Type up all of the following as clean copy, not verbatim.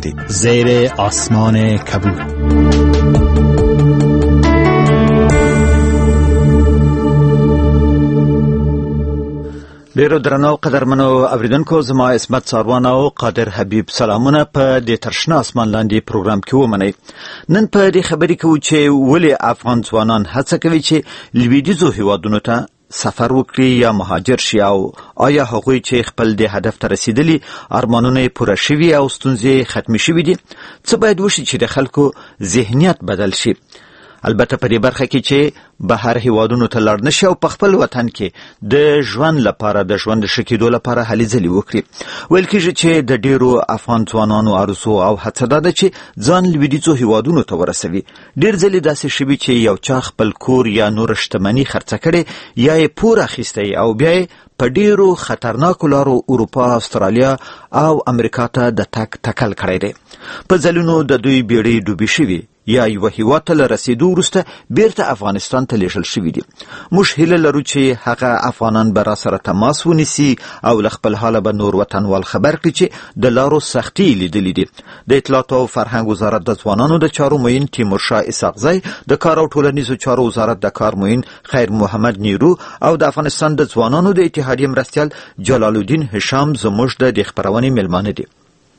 بندی زیر آسمان کبود. ډیرو درنو قدرمنو اوریدونکو، زما اسمت ساروان او قادر حبیب سلامونه په دې ترشنه اسمان لاندې پروګرام کې ومنئ. نن په دې خبرې کوو چې ولې افغان ځوانان هڅه کوي چې لویدیځو هیوادونو ته سفر وکړي یا مهاجر شي، او آیا هغوی چې خپل د هدف ته رسیدلي ارمانونه پوره شوي او ستونزې ختمې شوي دي، څه باید وشي چې د خلکو ذهنیت بدل شي. البته په دې برخه کې چې بهر هیوادونو ته لاړ نشي او په خپل وطن کې د ژوند لپاره د ژوند ښه کېدو لپاره هلې ځلې وکړي. ویل کېږي چې د ډیرو افغان ځوانانو آرزو او هڅه ده چې ځان لویدیځو هیوادونو ته ورسوي. ډیر ځلې داسې شوي چې یو چا خپل کور یا نور شتمني خرڅه کړې یا یې پور اخیستی او بیا یې په ډیرو خطرناکو لارو اروپا، استرالیا او امریکا ته د تګ تکل کړی دی. په ځلونو د دوی بیړۍ ډوبې شوي یا یو هیواد ته رسیدو وروسته بیرته افغانستان ته لیږل شوي دي. موږ هیله لرو چې هغه افغانان به راسره تماس ونیسي او له خپل حاله به نور وطنوال خبر کړي چې د لارو سختي لیدلې دي. د اطلاعات او فرهنګ وزارت د ځوانانو د چارو معین تیمورشاه اسحاقزی، د کار او ټولنیزو چارو وزارت د کار معین خیر محمد نیرو او د افغانستان د ځوانانو د اتحادیې مرستیال جلال الدین هشام زموږ د خبرونې میلمانه دي.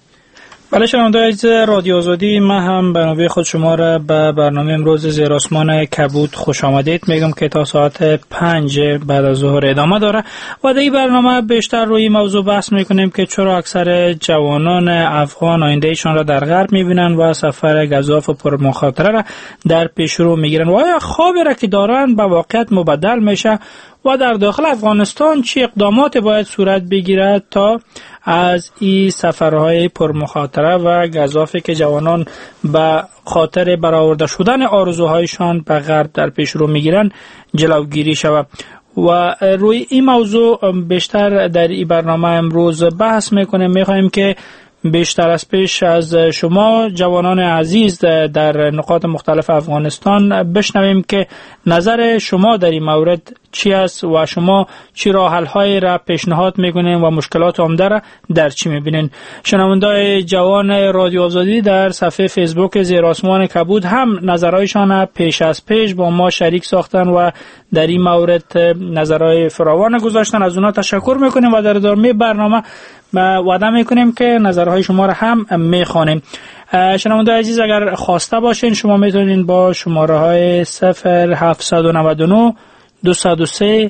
بله شنوندگان رادیو آزادی، من هم به نوبه خود شما را به برنامه امروز زیر آسمان کبود خوش آمدید میگم که تا ساعت 5 بعد از ظهر ادامه داره و در این برنامه بیشتر روی موضوع بحث میکنیم که چرا اکثر جوانان افغان آیندهشان را در غرب میبینن و سفر گزاف و پر مخاطره را در پیش رو میگیرن و آیا خوابی را که دارن به واقعیت مبدل میشه و در داخل افغانستان چه اقدامات باید صورت بگیرد تا از این سفرهای پرمخاطره و گزافی که جوانان به خاطر برآورده شدن آرزوهایشان به غرب در پیش رو میگیرن جلوگیری شود. و روی این موضوع بیشتر در این برنامه امروز بحث میکنیم. میخواهیم که بیشتر از پیش از شما جوانان عزیز در نقاط مختلف افغانستان بشنویم که نظر شما در این مورد چی است و شما چی راه حل های را پیشنهاد میکنین و مشکلات عمده را در چی میبینین. شنوندگان جوان رادیو آزادی در صفحه فیسبوک زیر آسمان کبود هم نظرهایشان پیش از پیش با ما شریک ساختن و در این مورد نظرهای فراوان گذاشتن. از اونها تشکر میکنیم و در ادامه برنامه وعده میکنیم که نظرهای شما را هم میخوانیم. شنوندگان عزیز اگر خواسته باشین شما میتونین با شماره های 0799 203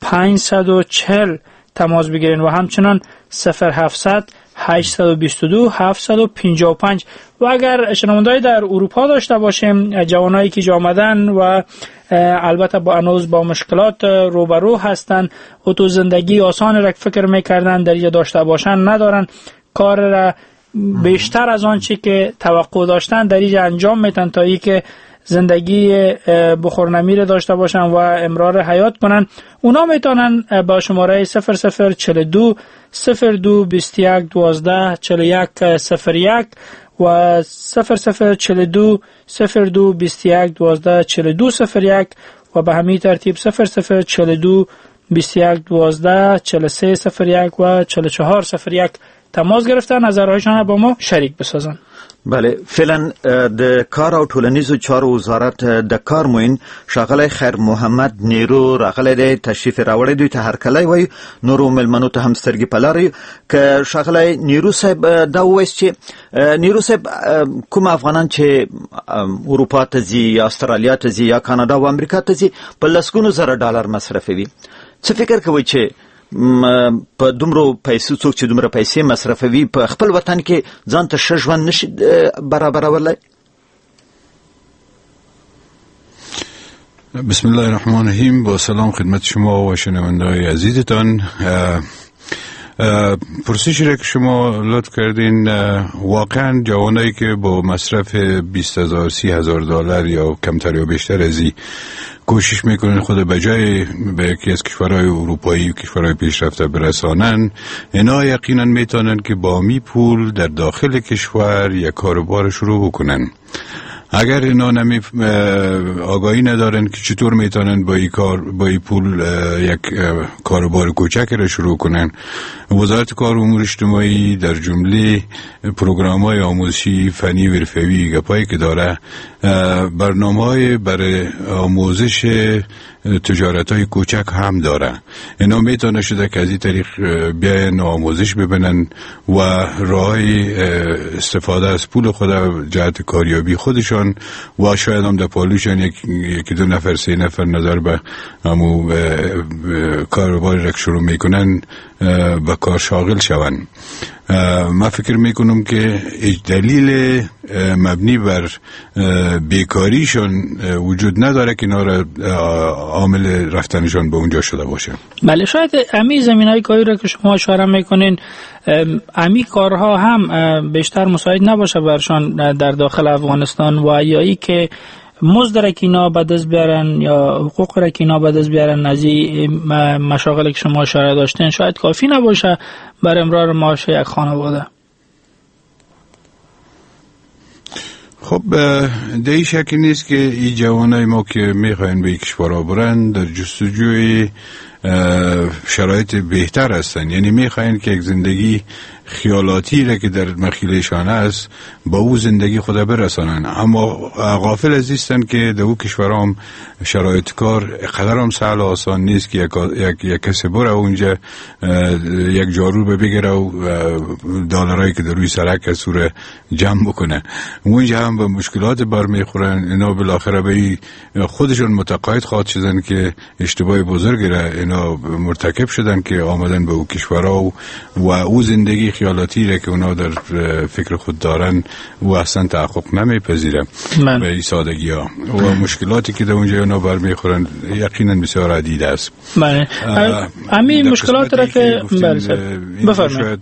540 تماس بگیرین و همچنان 0700 822 755. و اگر شنوندگان در اروپا داشته باشیم، جوانایی که آمدن و البته با هنوز با مشکلات روبرو هستن و تو زندگی آسان را فکر میکردن در اینجا داشته باشن ندارن، کار را بیشتر از آنچه که توقع داشتن در اینجا انجام میتن تا ای که زندگی بخورنمیر داشته باشن و امرار حیات کنن. اونا میتونن با شماره 0042 02 21 12 41 01 و 0042 02 21 12 42 01 و به همین ترتیب 0042 21 12 43 01 و 44 01 تماس گرفتن نظرهایشان با ما شریک بسازن. بله، فعلا د کار او ټولنیزو چارو وزارت د کار معین ښاغلی خیر محمد نیرو راغلی دی، تشریف راوړی دوی ته هرکلی وایو. نورو مېلمنو ته هم سترګې په لاره یو. که ښاغلی نیرو صاحب دا ووایست چې نیرو صاحب کوم افغانان چې اروپا ته ځي یا استرالیا ته ځي یا کاناډا او امریکا ته ځي په لسګونو زره ډالر مصرفوي، څه فکر کوئ چې په دومره پیسو څوک چې دومره پیسې مصرفوي په خپل وطن کې ځان ته ښه ژوند نشي برابرولی؟ بسم الله الرحمن الرحیم. با سلام خدمت شما و شنونده‌های عزیزتان. پرسشی را که شما لطف کردین، واقعا جوانایی که با مصرف 20,000 30,000 دلار یا کمتر یا بیشتر از این کوشش میکنن خود بجای به یکی از کشورهای اروپایی و کشورهای پیشرفته برسانن، اینا یقینا میتونن که با می پول در داخل کشور یک کاروبار شروع بکنن. اگر اینا آگاهی ندارن که چطور میتونن با این پول یک کاروبار کوچک را شروع کنن، وزارت کار و امور اجتماعی در جمله پروگرام‌های آموزشی فنی و حرفه‌ای گپایی که داره، برنامه‌های برای آموزش تجارت‌های کوچک هم داره. اینا میتونه شده که از این طریق بیاین آموزش ببینن و راهی استفاده از پول خود جهت کاریابی خودشان و شاید هم در پالوشان یکی دو نفر سه نفر نظر به همو کاروباری را شروع میکنن به کار شاغل شون. من فکر میکنم که هیچ دلیل مبنی بر بیکاریشون وجود نداره که اینا را عامل رفتنشون به اونجا شده باشه. بله، شاید امی زمینهای کاری را که شما اشاره میکنین امی کارها هم بیشتر مساعد نباشه برشان در داخل افغانستان و یا ای که مزد را که اینا به دست بیارن یا حقوق را که اینا به دست بیارن از این مشاغلی که شما اشاره داشتین شاید کافی نباشه بر امرار معاش یک خانواده. خب در این شکی نیست که این جوانای ما که میخواین به کشورها برن در جستجوی شرایط بهتر هستن، یعنی میخواین که یک زندگی خیالاتی را که در مخیلشان است با او زندگی خود برسانن، اما غافل از ایستن که در او کشورها هم شرایط کار قدر هم سهل و آسان نیست که یک کسی بره اونجا یک جارو بگیره و دلارایی که در روی سرک از سوره جمع بکنه. اونجا هم به مشکلات برمیخورن. اینا بالاخره به خودشون متقاعد خواهد شدن که اشتباه بزرگی را اینا مرتکب شدن که آمدن به او کشورها و او زندگی خیالاتی را که اونا در فکر خود دارن و اصلا تحقق نمیپذیره به این سادگی ها و مشکلاتی که در اونجا اونا برمیخورن یقینا بسیار عدید است. بله، همین مشکلات را که بفرمایید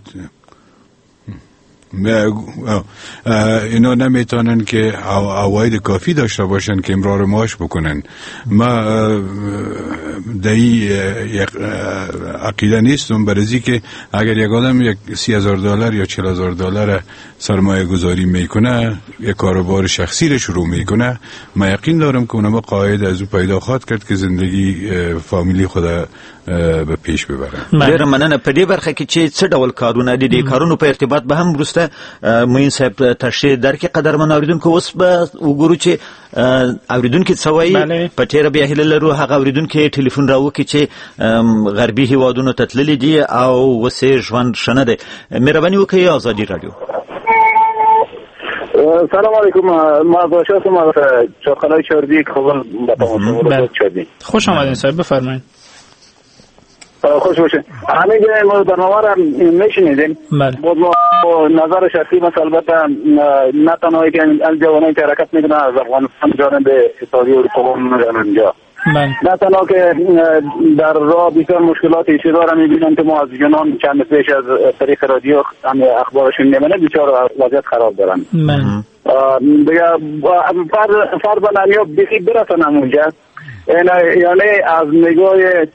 اینا نمیتونن که عواید کافی داشته باشن که امرار معاش بکنن. ما در این عقیده نیستم برای که اگر یک آدم یک $30,000 یا $40,000 سرمایه گذاری میکنه، یک کاروبار شخصی رو شروع میکنه، من یقین دارم که اونم قاعد از او پیدا خواهد کرد که زندگی فامیلی خود به پیش ببره. ډیر مننه. په دې برخه کې چې څه ډول کارونه دي، د کارونو په ارتباط به هم وروسته موین صاحب تشریح درکې قدرمن اوریدونکو. اوس به وګورو چې اوریدونکو څه وایي. په تیره بیا هیله لرو هغه اوریدونکو ټلیفون راوکړي چې غربي هیوادونو ته تللي دي او اوس یې ژوند ښه نه دی. مهرباني وکړئ ازادي رادیو. سلام علیکم. ما باشم از چاقلای چردی کابل به تماس چردی. خوش آمدین صاحب، بفرمایید. خوش باشه. همه ما برنامه را میشنیدیم. بود ما نظر شخصی مثلا البته نه تنهایی که جوانایی که حرکت میکنن از افغانستان جانب اتحادیه اروپا میرن اونجا، نه تنها که در راه بسیار مشکلات ایشی را میبینن که ما از جنان چند پیش از طریق رادیو هم اخبارشون میبینه بسیار وضعیت خراب دارن. دیگه فرد بلنیا بخی برسنم اونجا، یعنی از نگاه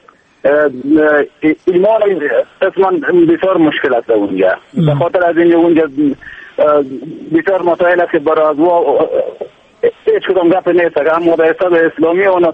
ایمان قسما بسیار مشکل است اونجا. به خاطر از اینکه اونجا بسیار مسائل است که برای از هیچ کدام گپ نیست. اگر هم مدرسات اسلامی اون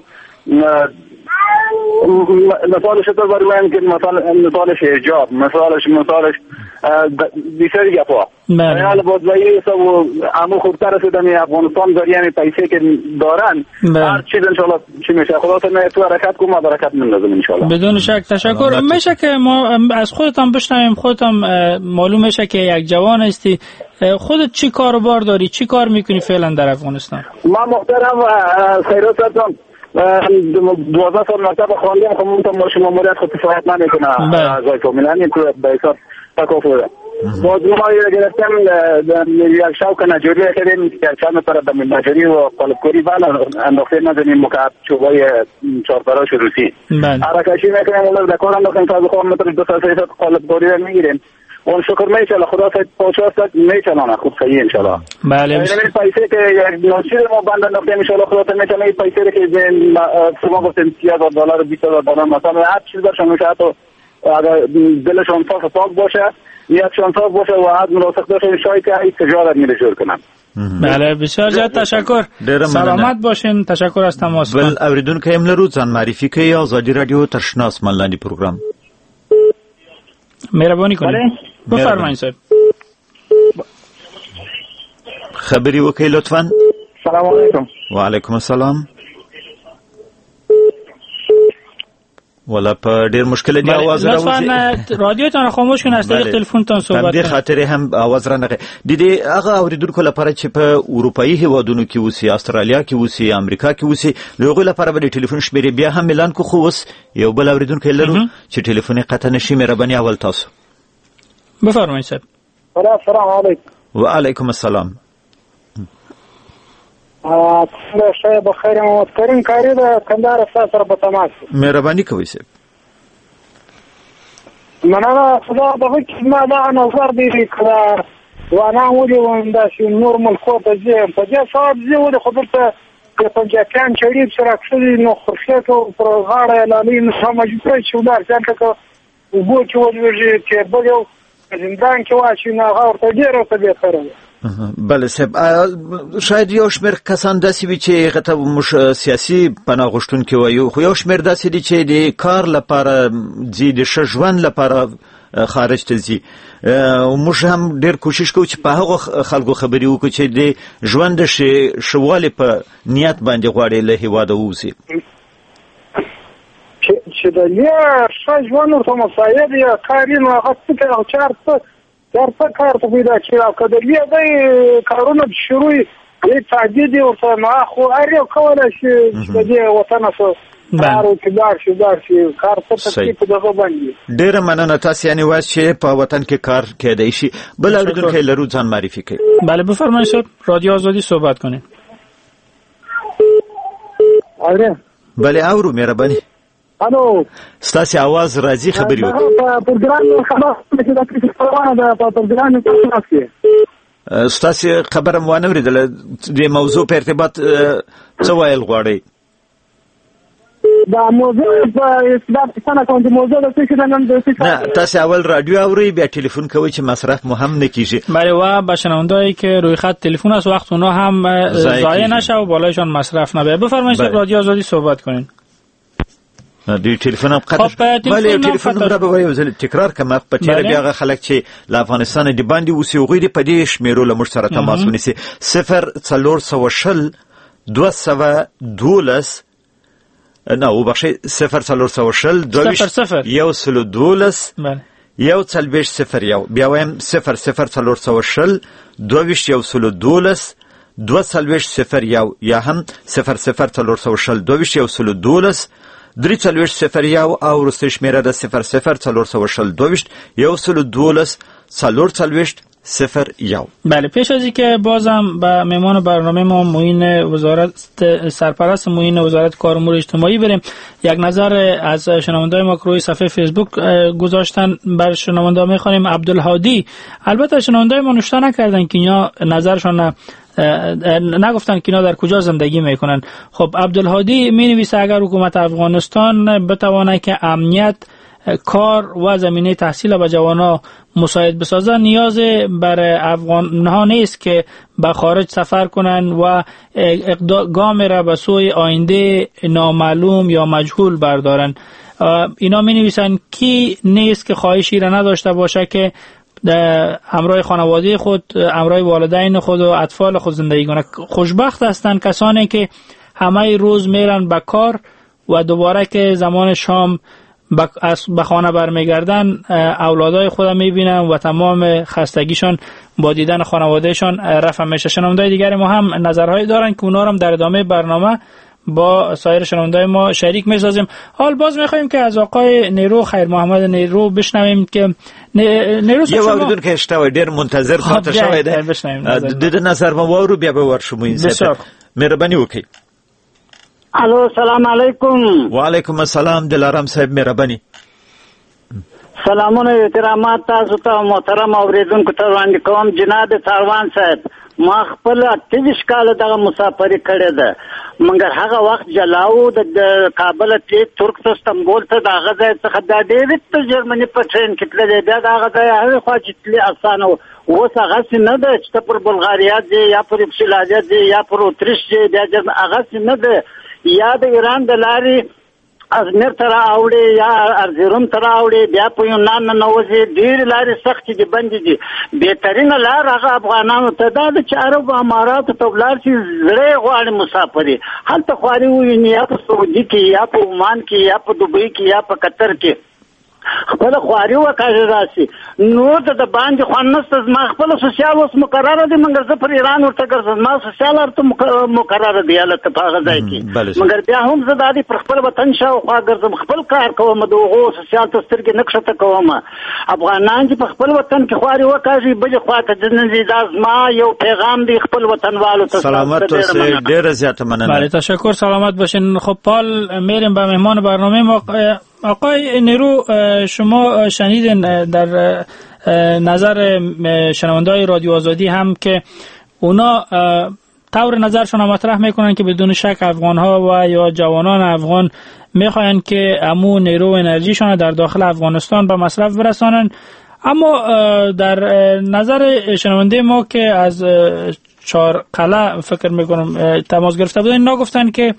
مثالش تو برای که مثالش حجاب، مثالش بسیاری گپا حال بازوایی سب امو خوبتر رسیدن افغانستان داری یعنی پیسه که دارن هر چیز انشاءالله چی میشه. خدا تو حرکت کن، ما حرکت مندازم انشاءالله. بدون شک تشکر. میشه که ما از خودتان بشنویم، خودتان معلوم میشه که یک جوان هستی، خودت چی کاروبار داری، چی کار میکنی فعلا در افغانستان؟ ما محترم خیرات هستم، 12 سال مکتب خواندیم، خب اون تا ماموریت خود کفایت نمیکنه اعضای فامیلانی تو به حساب تکافره. باز ما گرفتم یک شوق نجاری کردیم، یک چند پر به نجاری و قالب‌کاری انداخته نزنیم مکعب چوبای چهارپراش روسی حرکشی میکنیم. اون در کار انداختیم تا بخوام متر 200 قالب‌کاری میگیریم. اون شکر میچله، خدا سید پاچاست میچلانه خوب صحیح انشالله. بله. این پیسه که یک نوچیر ما بند انداختیم انشالله خدا تا میچله. این پیسه که شما گفتیم $30,000 $20,000 مثلا هر چیز برشان میشه، حتی اگر دلشان صاف پاک باشه، یک شان صاف باشه و از مناسق باشه، شاید که این تجارت میره جور کنن. بله بسیار زیاد تشکر. سلامت باشین. تشکر از تماس. بل اوریدونکو هم لرو ځان معرفي کوي. آزادی رادیو ترشنا اسمان لاندی پروگرام. مهربانی کنید. بفرمایید صاحب. خبری وکړئ لطفا. سلام علیکم. و علیکم السلام. ولا په ډیر مشکل دی आवाज راوځي. لطفا رادیوتان خاموش کړئ. از طریق تلیفونتان صحبت کړئ. د خاطر هم आवाज را نغی. د دې هغه اوریدونکو لپاره چې په اروپאי هیوادونو کې اوسي، استرالیا کې اوسي، امریکا کې اوسي، لغوی لپاره به د ټلیفون شمیرې بیا هم اعلان کو. خو اوس یو بل اوریدونکو لرو چې ټلیفون قطع نشي. مهرباني اول تاسو. بفرمایئ صاحب. السلام علیکم. و علیکم السلام. شاید بخیر. محمد کریم کاری د کندهار سره په تماس. مهرباني کوئ صاحب. مننه. خدا دغه چې ما دا نظر دی کړه وانا ولې وندا شي نور ملکو ته ځم په دې صاحب زه ولې خبر ته پنځکان چړې سره کړی نو خرشته پر غاړه لالي نو سمجھته چې ولر ځکه وګو چې ولې چې بل زندان کې واشي نه غوړ ته ډیره ته به سره. بله صاحب، شاید یو شمېر کسان داسې وي چې هغه ته موږ سیاسي پناه غوښتونکي وایو، خو یو شمېر داسې دي چې د کار لپاره ځي، د ښه ژوند لپاره خارج ته ځي. موږ هم ډېر کوشش کوو چې په هغو خلکو خبرې وکړو چې د ژوند د ښه والي په نیت باندې غواړي له هېواده ووځي. چې د ښه ژوند ورته مسایب یا کار یې نو هغه څه کوي او چارته کار ته پیدا کړي او که د دې کارونه شروع یې تعدید ورته نه خو هر یو کولی شي چې د دې وطنه څه کار وکړي لاړ شي کار څه تکلیف په دغه باندې. ډېره مننه. تاسو یعنې وایاست چې په وطن کې کار کیدی شي. بل اورېدونکی لرو، ځان معرفي کړئ. بله بفرمایئ صاحب، رادیو آزادی صحبت کنید. بله اورو، مهرباني. الو، ستاسو आवाज راځي، خبرې وکړئ. ستاسو خبره مو نه اورېدله. د موضوع په ارتباط څه ویل غواړئ؟ دا موضوع په ارتباط څنګه کوم د موضوع د څه نه تاسو اول رادیو اورئ بیا ټلیفون کوئ چې مصرف مهم نه کیږي. بله و به شنوندهایی که روی خط تلفن است وقت اونا هم ضایع نشه و بالایشان مصرف نبه. بفرمایید رادیو آزادی صحبت کنین. د ټلیفون هم قطع. بله ټلیفون نمبر به یو ځل تکرار کړم. په تیره بیا هغه خلک چې له افغانستان د باندې اوسي هغوی دې په دې شمېرو له موږ سره تماس ونیسي. 0420 212 نه وبخښئ 0420 112 140 بیا وایم 0420 212 240 یا هم 0420 212 340 او وروستۍ شمېره د 0420 112 0 بله. پیش از اینکه بازم به مهمان برنامه ما معین وزارت سرپرست معین وزارت کار امور اجتماعی بریم، یک نظر از شنونده‌های ما که روی صفحه فیسبوک گذاشتن بر شنونده می‌خوانیم. عبدالهادی، البته شنونده ما نوشته نکردن که اینا نظرشون نگفتن که اینا در کجا زندگی میکنن. خب عبدالهادی می نویسه اگر حکومت افغانستان بتواند که امنیت، کار و زمینه تحصیل به جوانان مساعد بسازه، نیاز بر افغانها نیست که به خارج سفر کنند و گام را به سوی آینده نامعلوم یا مجهول بردارند. اینا می نویسن کی نیست که خواهشی را نداشته باشه که همراه خانواده خود، همراه والدین خود و اطفال خود زندگی کنند. خوشبخت هستند کسانی که همه روز میرن به کار و دوباره که زمان شام به خانه برمیگردن اولادای خود میبینن و تمام خستگیشان با دیدن خانوادهشان رفع میشه. شنونده‌های دیگر ما هم نظرهایی دارن که اونا هم در ادامه برنامه با سایر شنونده‌های ما شریک میسازیم. حال باز میخوایم که از آقای نیرو، خیر محمد نیرو، بشنویم که نیرو یو اوریدون که اشتوای ډیر منتظر پاتې شوی دی. د نظر مو وورو بیا به ورشو مو مهرباني وکړئ. الو، سلام علیکم. و علیکم السلام. دلارام صاحب مهرباني. سلامونه احترامات تاسو ته محترم اوریدونکو ته وړاندې کوم. جناب سروان صاحب، ما خپل 23 کال دغه مسافري کړې ده مګر هغه وخت جلاو د کابل ته ترک ته استنبول ته دغه ځای څخه د ډیوډ ته جرمني په ټرین کې تللې بیا دغه ځای هغه خوا چې تللی اسانه اوس هغه څه نه ده چې پر بلغاریا دی یا پر یوګسلاویا دی یا پر اتریش دی بیا هغه څه نه ده یا د ایران د لارې ازمیر تر اوړي یا ارزیروم تر اوړي بیا په یونان نه نوځي ډیر لارې سخت دي بند دي بهترینه لار هغه افغانانو ته دا چې عرب امارات ته بلار چې زړه غواړي مسافري هلته خواري وي یا په سعودي کې یا په عمان کې یا په دوبۍ کې یا په قطر کې خپل خواري وکړي راسي نو د باندې خوان نست ما خپل سوسیال اوس مقرره دي مګر زه پر ایران ورته ګرځم ما سوسیال ورته مقرره دی البته په هغه ځای کې مګر بیا هم زه د پر خپل وطن شاو خوا ګرځم خپل کار کوم دغه سوسیال تسترګې نقشه کوم افغانان چې په خپل وطن کې خواري وکړي بل خواته د نزيداز ما یو پیغام دی خپل وطنوالو ته سلامت اوسئ ډیر زیات مننه بله تشکر سلامت باشین خب پال میریم به مهمان برنامه ما آقای نیرو شما شنیدین در نظر شنونده‌های رادیو آزادی هم که اونا طور نظرشون مطرح میکنن که بدون شک افغان‌ها و یا جوانان افغان میخواین که امو نیرو و انرژیشون در داخل افغانستان به مصرف برسانن اما در نظر شنونده ما که از چهارقلعه فکر میکنم تماس گرفته بودن اینا گفتن که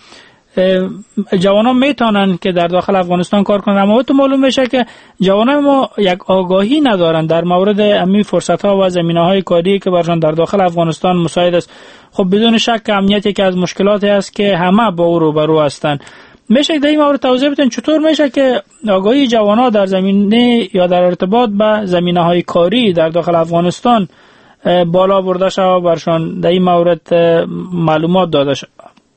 جوانان میتونن که در داخل افغانستان کار کنن اما تو معلوم میشه که جوانان ما یک آگاهی ندارن در مورد امی فرصت ها و زمینه های کاری که برشان در داخل افغانستان مساعد است. خب بدون شک امنیتی که از مشکلاتی است که همه با او روبرو هستن. میشه در این مورد توضیح بدین چطور میشه که آگاهی جوانان در زمینه یا در ارتباط به زمینه های کاری در داخل افغانستان بالا برده شود و برشان در این مورد معلومات داده شود؟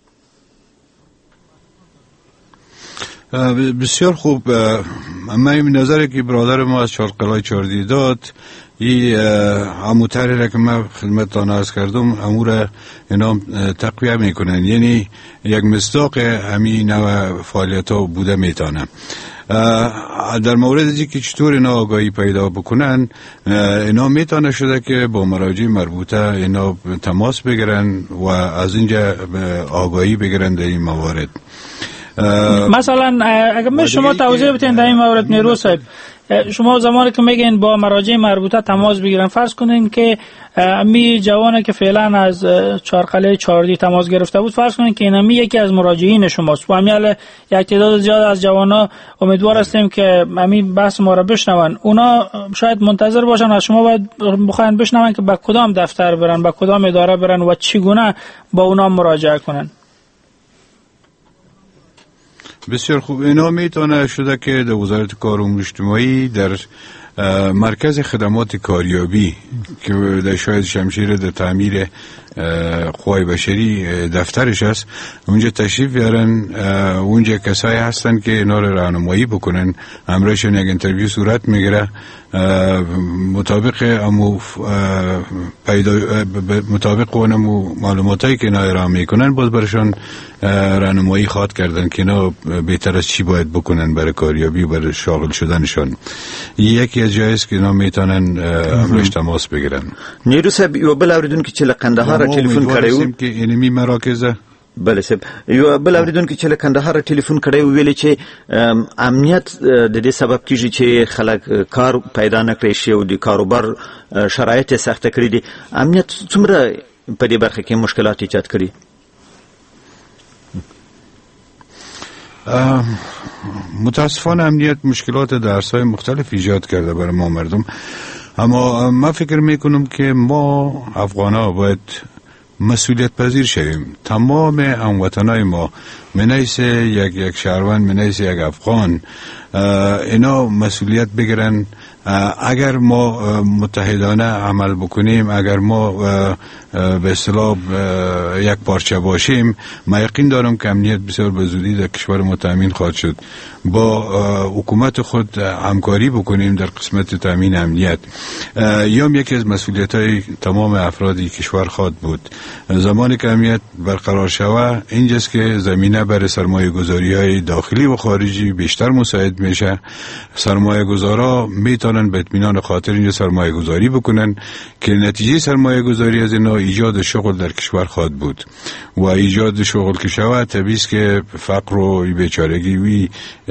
بسیار خوب. من این نظری که برادر ما از چهارقلعه چهاردی داد این همون طریقه که من خدمتتان عرض کردم امور اینا تقویه میکنن یعنی یک مصداق همین نوع فعالیت ها بوده میتونه. در مورد اینکه که چطور اینا آگاهی پیدا بکنن اینا میتونه شده که با مراجع مربوطه اینا تماس بگیرن و از اینجا آگاهی بگیرن در این موارد. مثلا اگر شما توضیح بدین در این مورد نیرو صاحب شما زمانی که میگین با مراجع مربوطه تماس بگیرن فرض کنین که امی جوانی که فعلا از چهارقلعه چهاردی تماس گرفته بود فرض کنین که اینمی یکی از مراجعین شماست و همیال یک تعداد زیاد از جوانا امیدوار هستیم که امی بحث ما را بشنون اونا شاید منتظر باشن از شما باید بخواین بشنون که به کدام دفتر برن به کدام اداره برن و چگونه با اونا مراجعه کنن. بسیار خوب. اینا میتونه شده که در وزارت کار و امور اجتماعی در مرکز خدمات کاریابی که در شاید شمشیر در تعمیر قوای بشری دفترش است اونجا تشریف بیارن. اونجا کسایی هستن که اینا رو راهنمایی بکنن همراهشون یک اینترویو صورت میگیره مطابق امو مطابق اون معلوماتایی که اینا ارائه میکنن باز برشون راهنمایی خواهد کردن که اینا بهتر از چی باید بکنن برای کاریابی و برای شاغل شدنشون. یکی از جایی است که اینا میتونن همراهش تماس بگیرن. نیرو صاحب یو بل اوریدونکو چې له قندهار ټلیفون کړیو کې انمی مراکز بله صاحب یو بل اوریدونکو چې له قندهار ټلیفون کړیو ویل چې امنیت د دې سبب کیږي چې خلک کار پیدا نه کړي شي او د کاروبار شرایط سخت کړي دي. امنیت څومره په دې برخه کې مشکلات ایجاد کړي؟ متاسفانه امنیت مشکلات در عرصه‌های مختلف ایجاد کرده برای ما مردم اما من فکر میکنم که ما افغان‌ها باید مسئولیت پذیر شویم. تمام هموطنای ما منیس یک شهروند منیس یک افغان اینا مسئولیت بگیرن. اگر ما متحدانه عمل بکنیم اگر ما به اصطلاح یک پارچه باشیم من یقین دارم که امنیت بسیار به زودی در کشور ما تامین خواهد شد. با حکومت خود همکاری بکنیم در قسمت تامین امنیت یوم یکی از مسئولیت‌های تمام افرادی کشور خواهد بود. زمانی که امنیت برقرار شود اینجاست که زمینه برای سرمایه‌گذاری‌های داخلی و خارجی بیشتر مساعد میشه. سرمایه‌گذارا میتونن به اطمینان خاطر اینجا سرمایه‌گذاری بکنن که نتیجه سرمایه‌گذاری از اینا ایجاد شغل در کشور خواهد بود و ایجاد شغل که شود طبیعی است که فقر و بیچارگی و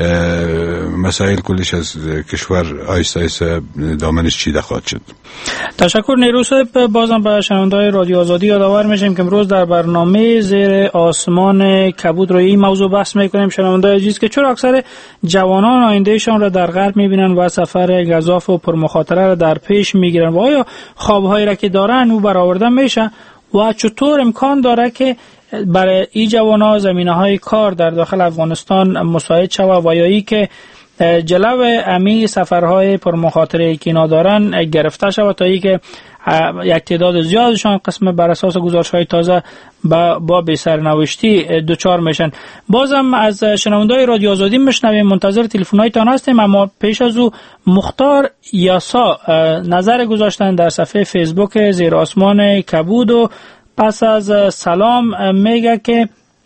مسائل کلش از کشور آیسته آیسته دامنش چیده خواهد شد. تشکر نیروش صاحب. بازم به شنونده‌های رادیو آزادی یادآور میشیم که امروز در برنامه زیر آسمان کبود روی این موضوع بحث میکنیم. شنونده‌های عزیز که چرا اکثر جوانان آیندهشان را در غرب میبینن و سفر گزاف و پرمخاطره را در پیش میگیرن و آیا خوابهایی را که دارن او برآورده میشه و چطور امکان داره که برای این جوانان زمینه‌های کار در داخل افغانستان مساعد شود و یا ای که جلو امی سفرهای پرمخاطره که اینا دارن گرفته شود تا ای که یک تعداد زیادشان قسم بر اساس گزارش‌های تازه با بی سرنوشتی دوچار میشن. بازم از شنونده‌های رادیو آزادی میشنویم، منتظر تلفن‌هایتان هستیم، اما پیش از او مختار یاسا نظر گذاشتن در صفحه فیسبوک زیر آسمان کبود و پس از سلام میگه که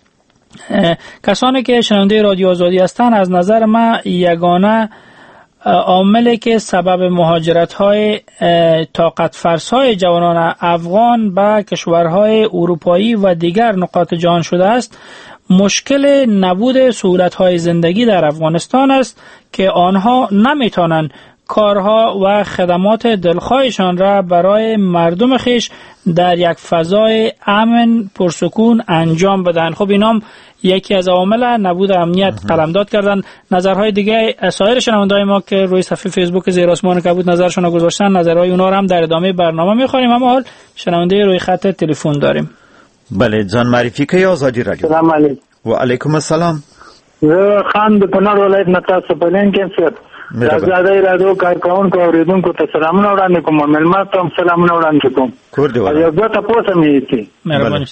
کسانی که شنونده رادیو آزادی هستند از نظر من یگانه عاملی که سبب مهاجرت‌های طاقت فرسای جوانان افغان به کشورهای اروپایی و دیگر نقاط جهان شده است مشکل نبود سهولت‌های زندگی در افغانستان است که آنها نمی‌توانند کارها و خدمات دلخواهشان را برای مردم خیش در یک فضای امن پرسکون انجام بدن. خب اینام یکی از عوامل نبود امنیت قلمداد کردن. نظرهای دیگه سایر شنونده‌های ما که روی صفحه فیسبوک زیر آسمان کبود نظرشون رو گذاشتن، نظرهای اونا رو هم در ادامه برنامه می‌خوانیم. اما حال شنونده روی خط تلفن داریم. بله، جان معرفی که آزادی رادیو. سلام علیکم. و علیکم السلام. خان د پنار ولایت نتا سپلین کې څه زیاده رادیو کارکونکو اوریدونکو ته سلامونه وړاندې کوم. ملما ته سلامونه وړاندې کوم. کور دی یو دوه تاسو مې دي. مهرباني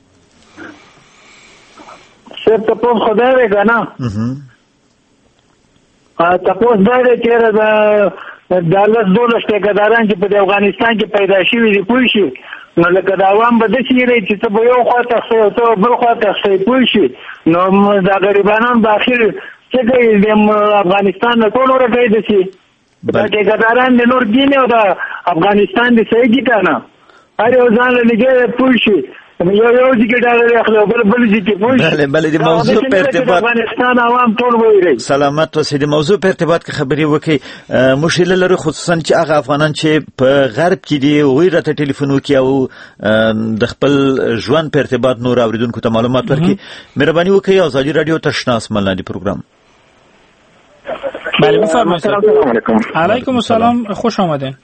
سر تاسو خدای وګانا. تاسو دا چې دالس دولت ټیکداران چې په افغانستان کې پیدا شوي دي پوه شي نو لکه دا عوام به داسې لري چې ته به یو خوا تخصی او ته بل خوا تخصی پوه شي نو دا غریبانان به اخر څه کوي د افغانستان نه ټول ورته دي دا ټیکداران د نور دین او د افغانستان د صحیح دي که نه هر یو ځان له لګي پوه شي یو ځکه ډالر اخلي بل ځکه پوه شي. بله د موضوع په ارتباط افغانستان عوام ټول وایي سلامت اوسئ. د موضوع په ارتباط کې خبرې وکړي مشکل لري خصوصا چې هغه افغانان چې په غرب کې دي هغوی راته ټلیفون وکړي او د خپل ژوند په ارتباط نور اوریدونکو ته معلومات ورکړي. مهرباني وکړئ آزادی رادیو تشنا اسمان لاندې پروګرام. بله بفرمایید. علیکم السلام، خوش آمدین.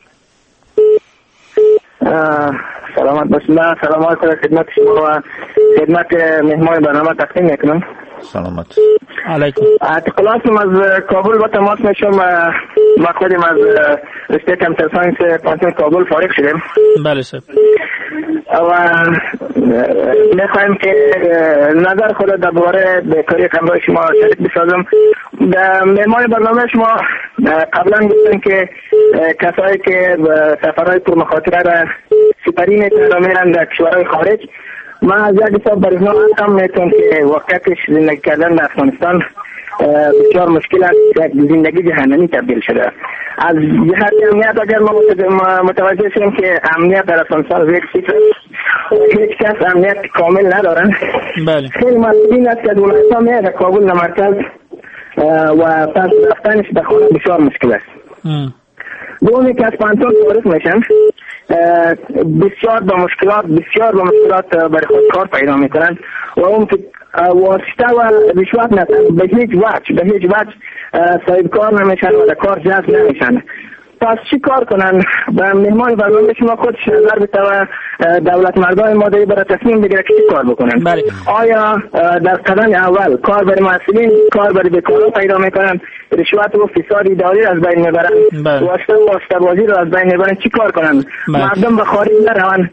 سلامت باشید. سلامات خدمت شما و خدمت مهمان برنامه تقدیم میکنم. سلامت علیکم. خلاصم از کابل با تماس میشم. ما خودم از رشته کامپیوتر ساینس پانتون کابل فارغ شدیم. بله صاحب. و میخوایم که نظر خود درباره بیکاری همراه شما شریک بسازم. در مهمان برنامه شما قبلا گفتن که کسایی که سفرهای پرمخاطره را سپری میکنن و میرن در کشورهای خارج، من از یک حساب بر اینا هم میتونم که واقعیتش زندگی کردن در افغانستان بسیار مشکل است، یک زندگی جهنمی تبدیل شده. از جهت امنیت اگر ما متوجه شدیم که امنیت در افغانستان یک فکر هیچ کس امنیت کامل ندارن. بله. خیلی مسئولین است که دولت ها میاد کابل مرکز و پس رفتنش به خود بسیار مشکل است. دومی که از پانتون فارغ میشن بسیار با مشکلات برای خود کار پیدا میکنن و اون که واسطه و رشوت ندن به هیچ وجه صاحب کار نمیشن و کار جذب نمیشن. پس چی کار کنن؟ به مهمان برنامه شما خودش نظر بده و دولت مردای مادری برای تصمیم بگیره که چی کار بکنن. بله. آیا در قدم اول کار برای مسئولین، کار برای بیکاران پیدا میکنن، رشوت و فساد اداری از بین میبرن، واسطه بازی رو از بین میبرن، چی کار کنن؟ مردم به خارج نروند.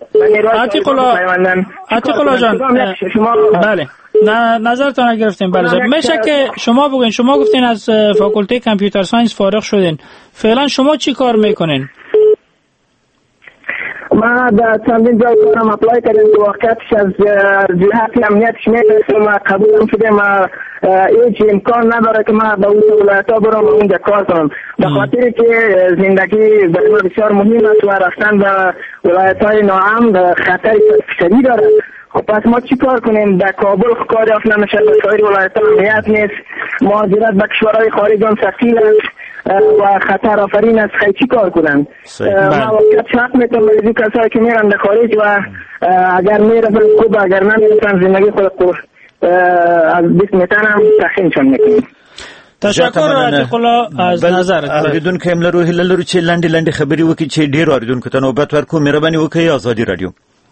عتیق الله جان بله نظرتان گرفتیم. بله میشه که شما بگین، شما گفتین از فاکولته کامپیوتر ساینس فارغ شدین، فعلا شما چی کار میکنین؟ ما در چندین جای کارم اپلای کردم که واقعیتش از جهت امنیتش میرسیم و قبولم شدیم و هیچ امکان نداره که ما به اون ولایت ها برم و اونجا کار کنم. به خاطر که زندگی برای ما بسیار مهم است و رفتن به ولایت های ناامن خطر شدید داره. خب پس ما چی کار کنیم؟ در کابل کاری افت نمیشه، به سایر ولایت ها امنیت نیست، مهاجرت به کشورهای خارج آن سخیل است و خطر آفرین است. خیلی چی کار کنن؟ ما واقعیت شک میکنم به کسایی که میرن در خارج و اگر میرن خوب، اگر نمیرن زندگی خود از 20 میتن هم تخینشان میکنیم. تشکر عتیق الله از نظرت. اوریدونکو هم لرو هیله لرو چې لاندې خبرې وکړي چې ډېر اوریدونکو ته نوبت ورکړو. مهرباني وکړئ ازادي رادیو.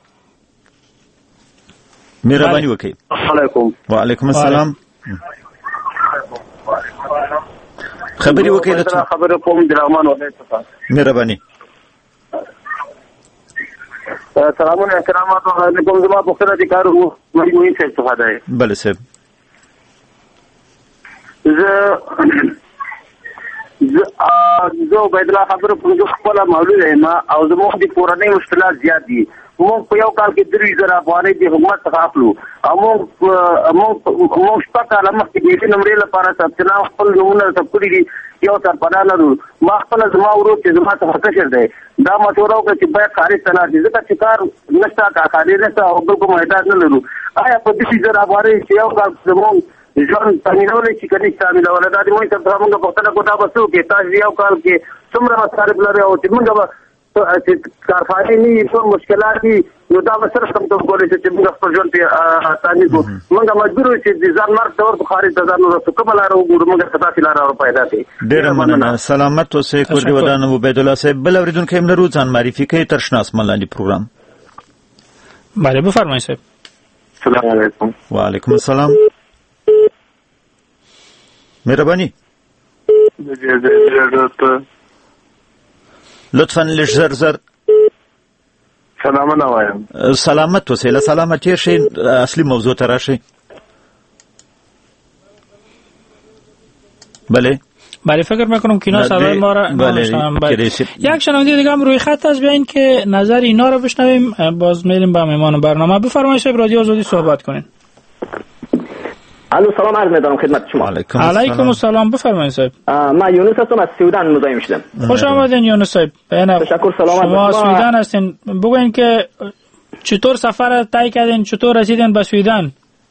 مهرباني وکړئ. السلام علیکم. وعلیکم السلام. خبرې وکړئ. لطفا خبرې کوم د رحمان ولایت څخه. مهرباني. سلامونه کرامات علیکم. زما پوښتنه دي کارو مې څه استفاده ده. بله صاحب. زه عبید الله خبره کوم. زه خپله مولود یم او زموږ د کورنۍ مشکلات زیات دي. موږ په یو کال کې 3000 افغانۍ د حکومت څخه اخلو او موږ شپږ کاله مخکې د دې نمرې لپاره ثبتنام خپل نومونه ثبت کړي دي. یو سرپناه لرو. ما خپله زما ورور چې زما څخه کشر دی دا مشوره وکړه چې باید خارج ته لاړ شي ځکه چې کار نشته، کارخانې نشته او بل کوم احتیاج نه لرو. آیا په 3000 افغانۍ چې یو کال زموږ ژوند تامینولی شي که نه شي تامینولی؟ دا د موږ څخه موږ پوښتنه کوو دا به څه وکړي؟ تاسو یو کال کې څومره مصارف لرئ او چې موږ به کارخانې نه وي ټول مشکلات دي نو دا به سره کوم کولی شي چې موږ خپل ژوند پرې تامین کړو؟ موږ مجبور یو چې د ځان مرګ ته ورته خارج ته ځان ورسو. کومه لاره وګورو؟ موږ ته داسې لاره ورپیدا کړي. ډېره مننه. سلامت اوسئ کورډي ودان عبید الله صاحب. بل اورېدونکی هم لرو، ځان معرفي کوي. تر شنه اسمان لاندې پروګرام. بله بفرمایئ صاحب. السلام علیکم. وعلیکم السلام. مهرباني. لطفا لږ زر سلامونه وایم. سلامت اوسئ. له سلامتۍ شئ اصلي موضوع ته راشئ. بله فکر میکنم که اینا صدای ما را نمیشنوند. یک شنونده دیگه هم روی خط است. بیاین که نظر اینا رو بشنویم. باز میریم به مهمان برنامه. بفرمایید صاحب، رادیو آزادی صحبت کنین. الو سلام عرض می‌کنم خدمت شما. علیکم السلام. بفرمایید صاحب. من یونس هستم، از سویدن مزاحم شدم. خوش آمدین یونس صاحب. تشکر. سلامت. شما سویدن هستین. بگوین که چطور سفر طی کردین، چطور رسیدین به سویدن؟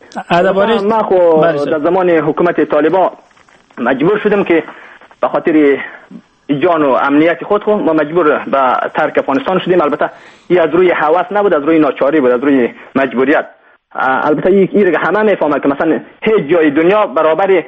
ما خو در زمان حکومت طالبان مجبور شدم که به خاطر جان و امنیت خود ما مجبور به ترک افغانستان شدیم. البته این از روی هوس نبود، از روی ناچاری بود، از روی مجبوریت. البته این همه میفهمه که مثلا هیچ جای دنیا برابر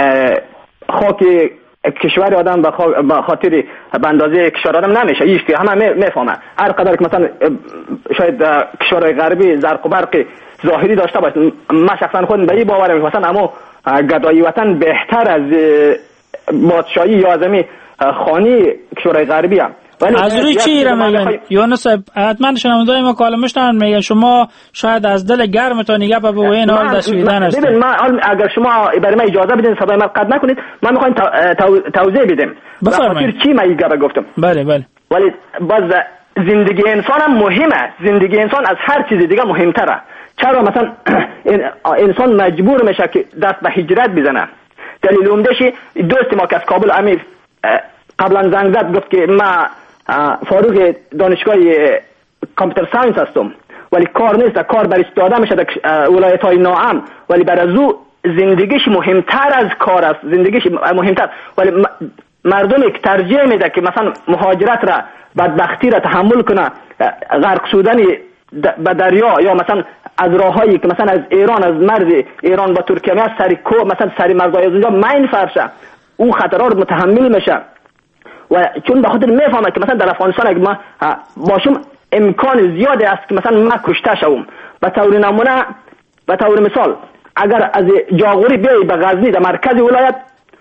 خاک کشور آدم به خاطر به اندازه کشور آدم نمیشه. ایش که همه میفهمه. هر قدر که مثلا شاید کشورهای غربی زرق و برق ظاهری داشته باشه، من شخصا خود به این باورم مثلا اما گدایی وطن بهتر از بادشاهی یا ازمی خانی کشورهای غربی هم. از روی چی را میگن یونس صاحب؟ حتما شنونده‌های ما کالم میشنن میگن شما شاید از دل گرمتون نگه به این حال در سویدن هستید. ببین اگر شما برای من اجازه بدین صدای من قطع نکنید، من میخوایم توضیح بدم. بفرمایید. چی من گپ گفتم؟ بله. ولی باز زندگی انسان هم مهمه. زندگی انسان از هر چیز دیگه مهمتره. چرا مثلا انسان مجبور میشه که دست به هجرت بزنه؟ دلیل عمده‌ش دوست ما که از کابل امیر قبلا زنگ زد گفت که ما فاروق دانشگاه کامپیوتر ساینس هستم ولی کار نیست، کار برای استفاده میشه در ولایت های ناامن، ولی برای او زندگیش مهمتر از کار است. زندگیش مهمتر. ولی مردمی که ترجیح میده که مثلا مهاجرت را بدبختی را تحمل کنه، غرق شدن به دریا یا مثلا از راههایی که مثلا از ایران، از مرز ایران با ترکیه میاد سری کو مثلا سری مرزهای از اونجا مین فرشه، او خطرات متحمل میشه. و چون به خاطر میفهمه که مثلا در افغانستان اگه ما باشم امکان زیاده است که مثلا من کشته شوم. به طور نمونه، به طور مثال اگر از جاغوری بیایی به غزنی در مرکز ولایت،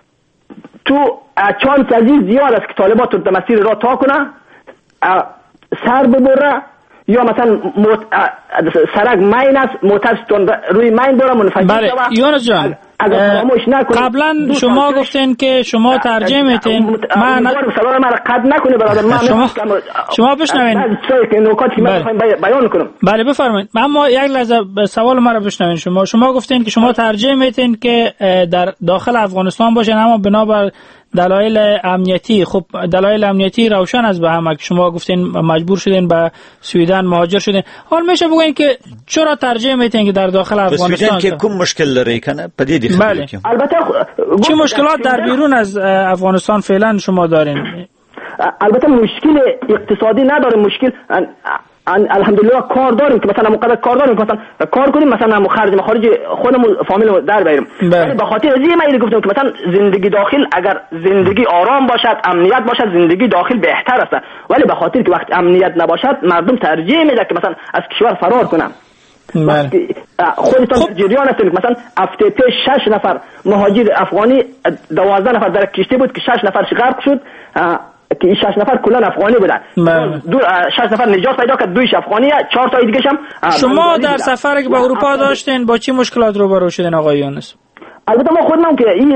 تو چانس ازی زیاد است که طالبان تو در مسیر را تا کنه، سر ببره یا مثلا سرک مین است، موترستون روی مین بره منفجر شوه. یونس جان اگر خاموش نکنیم. قبلا شما گفتین که شما ترجمه میتین. من سوال من قطع نکنید برادر. من شما بشنوین نکاتی که من میخوایم بیان کنم. بله بفرمایید. اما یک لحظه سوال من رو بشنوین. شما گفتین که شما ترجمه میتین که در داخل افغانستان باشین، اما بنابر دلایل امنیتی. خب دلایل امنیتی روشن است به همه که شما گفتین مجبور شدین به سویدن مهاجر شدین. حال میشه بگوین که چرا ترجمه میتین که در داخل افغانستان که کوم مشکل داره کنه پدیدی بله. البته چه مشکلات در بیرون از افغانستان فعلا شما دارین؟ البته مشکل اقتصادی نداره، مشکل الحمدلله کار داریم که مثلا مقدر کار داریم که مثلا کار کنیم، مثلا خارج خودمون فامیل در بیاریم. ولی به خاطر از این من گفتم که مثلا زندگی داخل اگر زندگی آرام باشد، امنیت باشد، زندگی داخل بهتر است. ولی به خاطر که وقت امنیت نباشد مردم ترجیح میده که مثلا از کشور فرار کنن. خودتان جریان هستید مثلا هفته پیش 6 نفر مهاجر افغانی 12 نفر در کشتی بود که 6 نفر غرق شد که 6 نفر کلا افغانی بودن. 6 نفر نجات پیدا کرد، 2 افغانیه، 4 تا دیگه هم. شما در سفر که به اروپا داشتین با چی مشکلات روبرو شدین آقای یونس؟ البته ما خودمون که این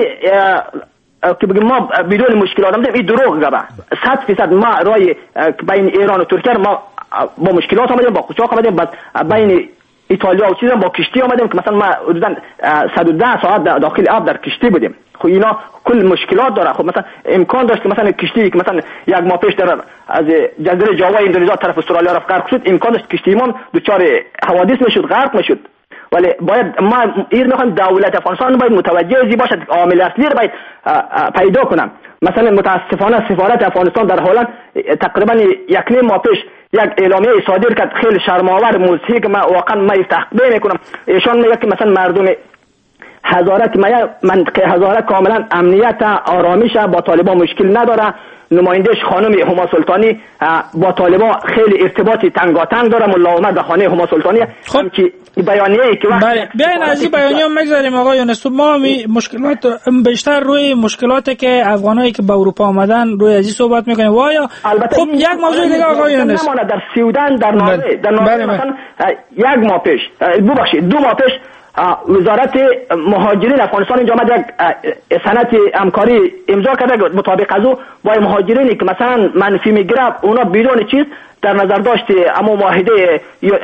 که بگیم ما بدون مشکلات هم این دروغ گبه 100% ما رای بین ایران و ترکیه ما با مشکلات آمدیم، با قاچاق آمدیم، بین ایتالیا و چیزا با کشتی آمدیم که مثلا ما حدودا 110 ساعت داخل آب در کشتی بودیم. خب اینا کل مشکلات داره. خب مثلا امکان داشت که مثلا کشتی که مثلا یک ماه پیش در از جزیره جاوا اندونزیا طرف استرالیا رفت غرق شد، امکان داشت کشتیمون دچار حوادث میشد، غرق میشد. ولی باید ما این میخوایم دولت افغانستان باید متوجه ازی باشد، عامل اصلی رو باید پیدا کنم. مثلا متاسفانه سفارت افغانستان در هلند تقریبا 1.5 ماه پیش یک اعلامیه صادر کرد خیلی شرم‌آور موضوعی که من واقعا تحقیر میکنم. ایشان میگه که مثلا مردم هزاره که منطقه هزاره کاملا امنیت آرامش با طالبان مشکل نداره. نمایندهش خانم هما سلطانی با طالبان خیلی ارتباطی تنگاتنگ داره. ملا عمر خانه هما سلطانی. خب که بیانیه‌ای که بله بیاین از این بیانیه مگذاریم آقای یونس. ما مشکلات بیشتر روی مشکلاتی که افغانایی که به اروپا آمدن روی ازی صحبت میکنیم. وایا خب یک موضوع دیگه آقای یونس در سویدن در نروژ مثلا 1 ماه پیش ببخشید 2 ماه پیش وزارت مهاجرین افغانستان اینجا آمد یک سند همکاری امضا کرده مطابق از او با مهاجرینی که مثلا منفی میگیره اونا بدون چیز در نظر داشت اما معاهده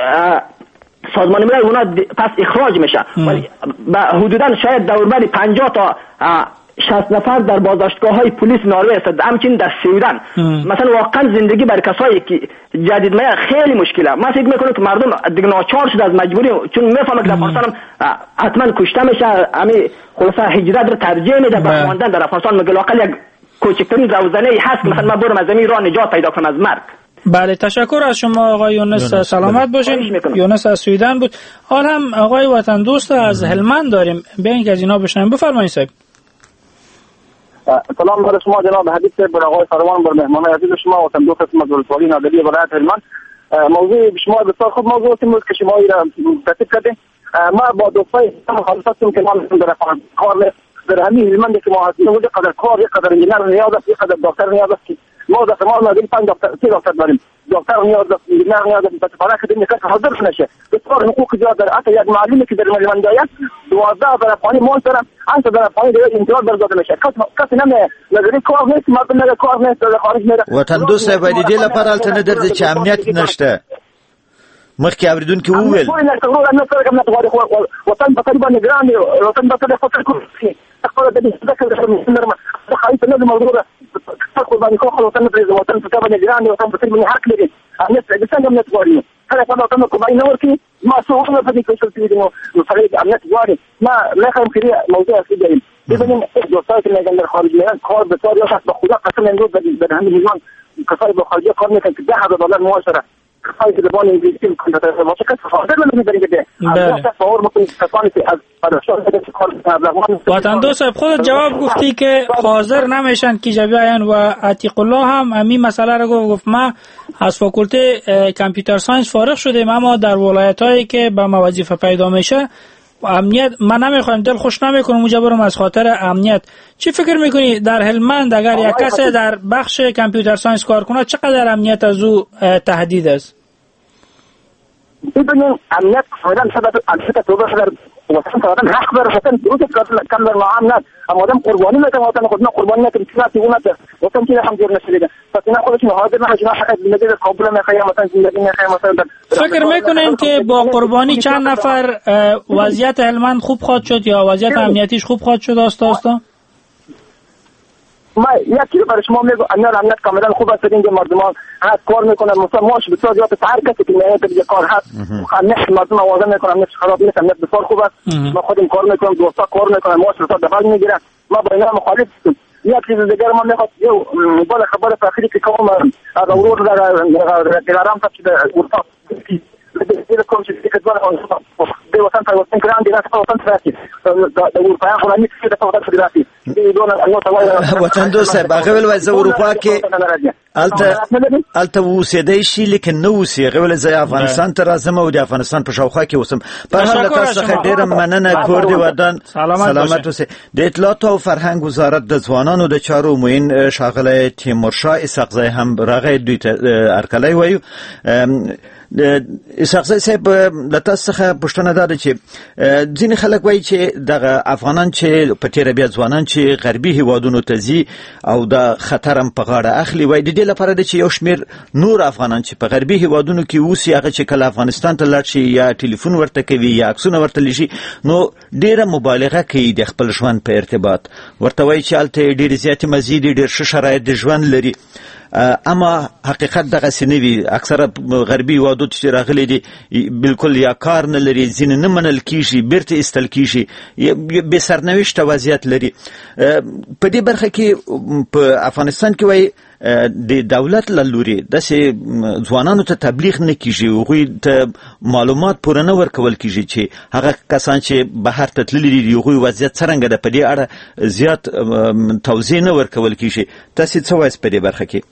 سازمان ملل اونا پس اخراج میشه. ولی حدودا شاید دوربر 50 تا 60 نفر در بازداشتگاه‌های پلیس نروژ است، همچنین در سویدن. مثلا واقعا زندگی برای کسایی که جدید میاد خیلی مشکله. من فکر میکنم که مردم دیگه ناچار شده از مجبوری، چون میفهمه که افغانستان حتما کشته میشه، همین خلاصه هجرت رو ترجیح میده به ماندن در افغانستان. میگه لااقل یک کوچکترین روزنه هست مثلا من برم از زمین راه نجات پیدا کنم از مرگ. بله تشکر از شما آقای یونس. سلامت باشین. یونس از سویدن بود. حال هم آقای وطن دوست از هلمند داریم، بیاین که از اینا بشنویم. بفرمایید صاحب. سلام بر شما جناب حبیب صاحب، بر آقای سروان، بر مهمان عزیز شما و صندوق خدمت ولسوالی نادری ولایت هلمند. موضوع شما بسیار خوب موضوع است که شما را ترتیب کردین. ما با دوستای مخالفتیم که ما در کار در همین هلمند که ما هستیم وجود قدر کار قدر انجینر نیاز است، قدر دکتر نیاز است. ما در ما نداریم 5 دکتر داریم. دکتر نیاز است، انجینر نیاز است، برای که این کار حاضر نشه. بسیار حقوق زیاد داره. حتی یک معلمی که در هلمند است 12 در پانی مونتر انت در پانی دیگه امتیاز برگزار میشه. کسی نمیه نظری کار نیست، مردم میگه کار نیست، در خارج میره. وطن دوست باید دی لپاره البته درځي چې امنیت نشته. مخکې اوریدونکو وویل وطن په تقریبا نگران دی، وطن په تقریبا فکر کوي خپل د دې ذکر د خایف نه موضوع ده. قرباني کوه وطن په وطن په تقریبا نگران دی، وطن په تقریبا حق لري. امنیت د څنګه امنیت غواړي هغه په وطن قرباني نه ورکي. ما څه وخت په دې کې څه دي نو فريق امنیت غواړي. ما لا خم کړی موضوع اصلي دی. ببینید دوستان که میگن در خارج میرن کار بسیار یا شخص به خدا قسم امروز در همین میزان کسایی به خارجی کار میکنن که $10,000 معاشره کسایی که زبان انگلیسی میکنن در واقع کس حاضر نمیدونید که از باور میکنید کسانی که از پادشاه وطن دو صاحب خودت جواب گفتی که حاضر نمیشن که بیاین و عتیق الله هم همین مسئله رو گفت. ما از فاکولته کامپیوتر ساینس فارغ شدیم اما در ولایتایی که به ما وظیفه پیدا میشه امنیت من نمیخوایم، دل خوش نمیکنم اونجا برم از خاطر امنیت. چی فکر میکنی در هلمند اگر یک کسی در بخش کامپیوتر ساینس کار کنه چقدر امنیت از او تهدید است؟ ببینید امنیت فعلا سبب امنیت تو در وطن آدم حق داره، وطن درست کم در ناام نه، اما آدم قربانی میکنه وطن خود، نه قربانی نکنه چیزی اون وطن چیزی هم جور نشده. پس اینا خودشون حاضر نه جنا حق زندگی رو قبول نمیکنه، مثلا زندگی نمیکنه. مثلا فکر میکنین که با قربانی چند نفر وضعیت هلمند خوب خواهد شد یا وضعیت امنیتیش خوب خواهد شد؟ آستا ما یک چیز برای شما میگم، امنیت کاملا خوب است. اینکه مردمان هر کار میکنن، مثلا ماش بسیار زیاد هر کسی که میاد به کار هست، امنیت مردم آوازه میکنن، امنیت خراب نیست، امنیت بسیار خوب است. ما خودم کار میکنم، دوستا کار میکنن، ماش بسیار دبل میگیرن، ما با اینا مخالف هستیم. یک چیز دیگر ما میخواد یه بالا خبر فخری که کوم از اورور در دلارام تا که اورتا دیگه کوم چې د دوه د وطن په وطن ګران دي، راځي وطن راځي د اروپا خو نه کیږي د وطن راځي دی دونه نو ته وطن دوست هغه ول وایي اروپا کې الته وسیدای شي لیکن نو وسی هغه ول زه افغانستان ته راځم او د افغانستان په شاوخوا کې اوسم. په هر تاسو څخه ډیره مننه کور دی ودان سلامت اوسه. د اطلاعات او فرهنګ وزارت د ځوانانو د چارو موین شاغله تیمورشاه اسحاقزی هم راغی دوی ته ارکلای وایو. اسحاقزی صاحب د تاسو څخه پوښتنه ده چې ځینې خلک وایي چې دغه افغانان چې په تیر بیا ځوانان چې غربي هیوادونو ته ځي او د خطر هم په غاړه اخلي، وایي د دې لپاره چې یو شمیر نور افغانان چې په غربي هیوادونو کې اوسي هغه چې کله افغانستان ته لاړ شي یا ټلیفون ورته کوي یا عکسونه ورته لیږي نو ډیره مبالغه کوي د خپل ژوند په ارتباط، ورته وایي چې هلته ډېرې زیاتې مزې دي، ډېر ښه شرایط د ژوند لري. اما حقیقت دغه سنوي اکثره غربي هیوادو چې راغلي دي بالکل یا کار نه لري، ځینې نه منل کیږي، بیرته ایستل کیږي، بې سرنوشته وضعیت لري. په دې برخه کې په افغانستان کې وایي د دولت له لوري داسې ځوانانو ته تبلیغ نه کیږي، هغوی ته معلومات پوره نه ورکول کیږي چې هغه کسان چې بهر ته تللي دي هغوی وضعیت څرنګه ده، په دې اړه زیات توضیح نه ورکول کیږي. تاسې څه وایاست په دې برخه کې؟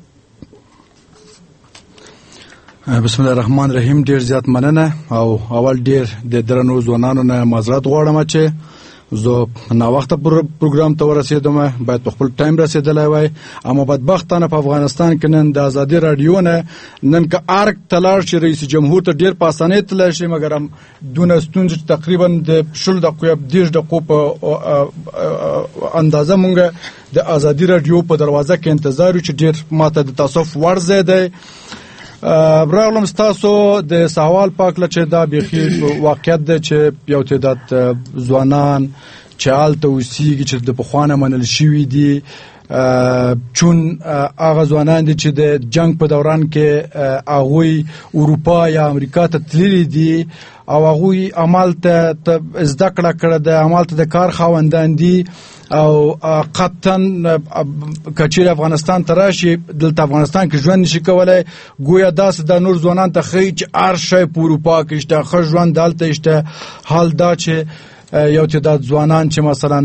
بسم الله الرحمن الرحیم. ډیر زیات مننه او اول ډیر د درنو ځوانانو نه معذرت غواړم چې زه نا وخت پروګرام ته ورسېدم، باید په خپل ټایم رسېدلی وای، اما بدبختانه په افغانستان کې نن د ازادي رادیو نه نن که ارګ ته لاړ شي رئیس جمهور ته ډیر په اسانۍ تللی شي، مګر هم دونه ستونزې چې تقریبا د 10 دقیقو یا 10 دقیقو په اندازه مونږ د ازادي رادیو په دروازه کې انتظار یو چې ډیر ماته د تاسف وړ ځای دی. راغلم ستاسو د سوال پاکله چې دا بیخي واقعیت دی چې یو تعداد ځوانان چې هلته اوسېږي چې د پخوانه منل شوي دي، چون هغه ځوانان دي چې د جنگ په دوران کې هغوی اروپا یا امریکا ته تللي دي او هغوی همالته زده کړه کړې ده، همالته د کار خاوندان دي او قطعا کچیر افغانستان ته راشي دلته افغانستان کې ژوند نشي کولای، گویا داسې د نور ځوانان ته ښیي چې هر شی په اروپا کې شته، ښه ژوند دلته شته. حال دا چې یو تعداد ځوانان چې مثلا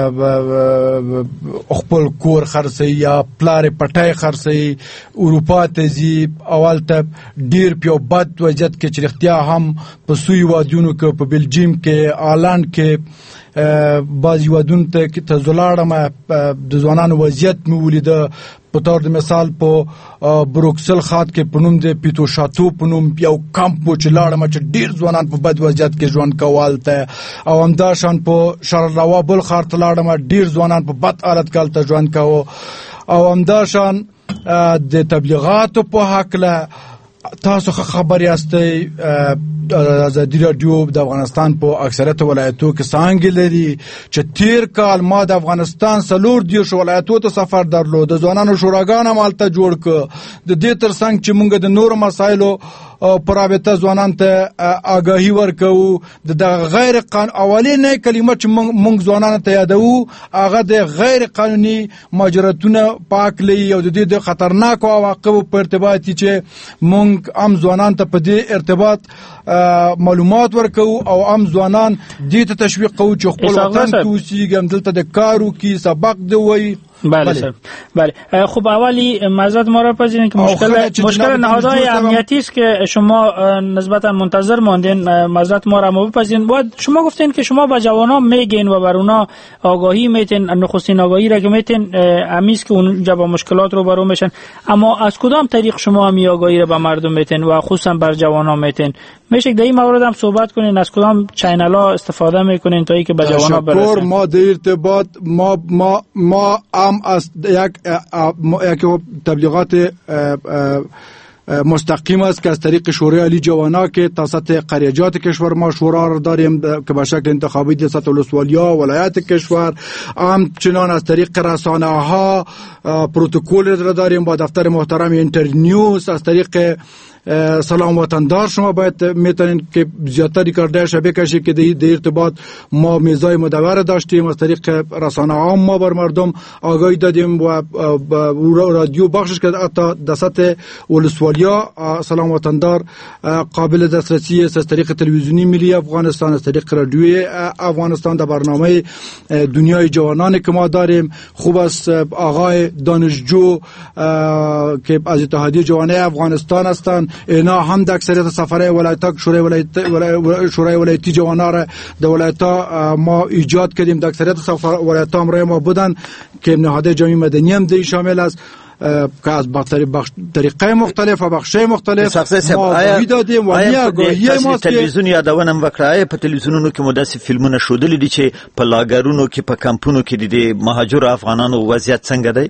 خپل کور خرڅوي یا پلار پټای خرڅوي اروپا ته ځي او هلته ډیر په بد وضعیت کې چې رښتیا هم په سوی وادونو کې په بلجیم کې هالند کې بعض هیوادونو ته زلاړم د ځوانانو وضعیت مې ولیده. په طور د مثال په بروکسل خاط کې په نوم د پیتو شاتو په نوم یو کمپ و چې لاړم چې ډیر ځوانان په بد وضعیت کې ژوند کول ته، او همداشان په شارلوا بل ښار ته لاړم ډیر ځوانان په بد حالت کې هلته ژوند کوو. او همداشان د تبلیغاتو په هکله تاسو خبر یاستئ ازادي رادیو د افغانستان په اکثریت ولایتو کې څانګې لري چې تیر کال ما د افغانستان 40 ولایتو ته سفر درلود، د ځوانانو شوراګان هم هلته جوړ کړ. د دې ترڅنګ چې موږ د نورو مسایلو پر رابطه ځوانان ته آګاهي ورکوو، د غیر اولینې کلمه چې موږ ځوانانو ته یادوو هغه د غیر قانوني مهاجرتونه پاکلي او د دې د خطرناکو عواقبو په ارتباط چې موږ هم ځوانان ته په دې ارتباط معلومات ورکوو او هم ځوانان دې ته تشویق کوو چې خپل وطن کې اوسېږي، دلته د کار وکړي، سبق دی وایي. بله سر بله. خب اولی معذرت ما را پذیرین که مشکل نهادهای امنیتی است که شما نسبتا منتظر ماندین، معذرت ما را بپذیرین. بعد شما گفتین که شما به جوانان میگین و بر اونا آگاهی میتین، نخستین آگاهی را که میتین امیز که اونجا با مشکلات رو برو میشن، اما از کدام طریق شما همی آگاهی را به مردم میتین و خصوصا بر جوانان میتین میشه در این مورد هم صحبت کنین از کدام چینل ها استفاده میکنین تا اینکه به جوانان برسن؟ ما در ارتباط ما هم از یک تبلیغات مستقیم است که از طریق شورای عالی جوانا که توسط قریجات کشور ما شورا را داریم که به شکل انتخابی توسط ولسوالیا ولایت کشور، همچنان از طریق رسانه ها پروتکل را داریم با دفتر محترم اینترنیوز، از طریق سلام وطندار شما باید میتونین که زیادتری کارده شبیه کشی که در ارتباط ما میزای مدور داشتیم، از طریق رسانه عام ما بر مردم آگاهی دادیم و رادیو بخشش که حتی دست ولسوالیا سلام وطندار قابل دسترسی است، از طریق تلویزیونی ملی افغانستان، از طریق رادیوی افغانستان در برنامه دنیای جوانان که ما داریم. خوب است آقای دانشجو که از اتحادیه جوانان افغانستان هستند، اینا هم در اکثریت سفرهای ولایت‌ها شورای ولایتی جوانا را در ولایت‌ها ما ایجاد کردیم، در اکثریت ولایت‌ها هم ما بودن که نهادهای جامعه مدنی هم در شامل است که از طریقه مختلف و بخشای مختلف ما آگاهی دادیم و می آگاهی ما تلویزیون یادونم وکړای په تلویزیونونو کې مداسي فلمونه شودل دي چې په لاګرونو کې په کمپونو کې د مهاجر افغانانو وضعیت څنګه دی؟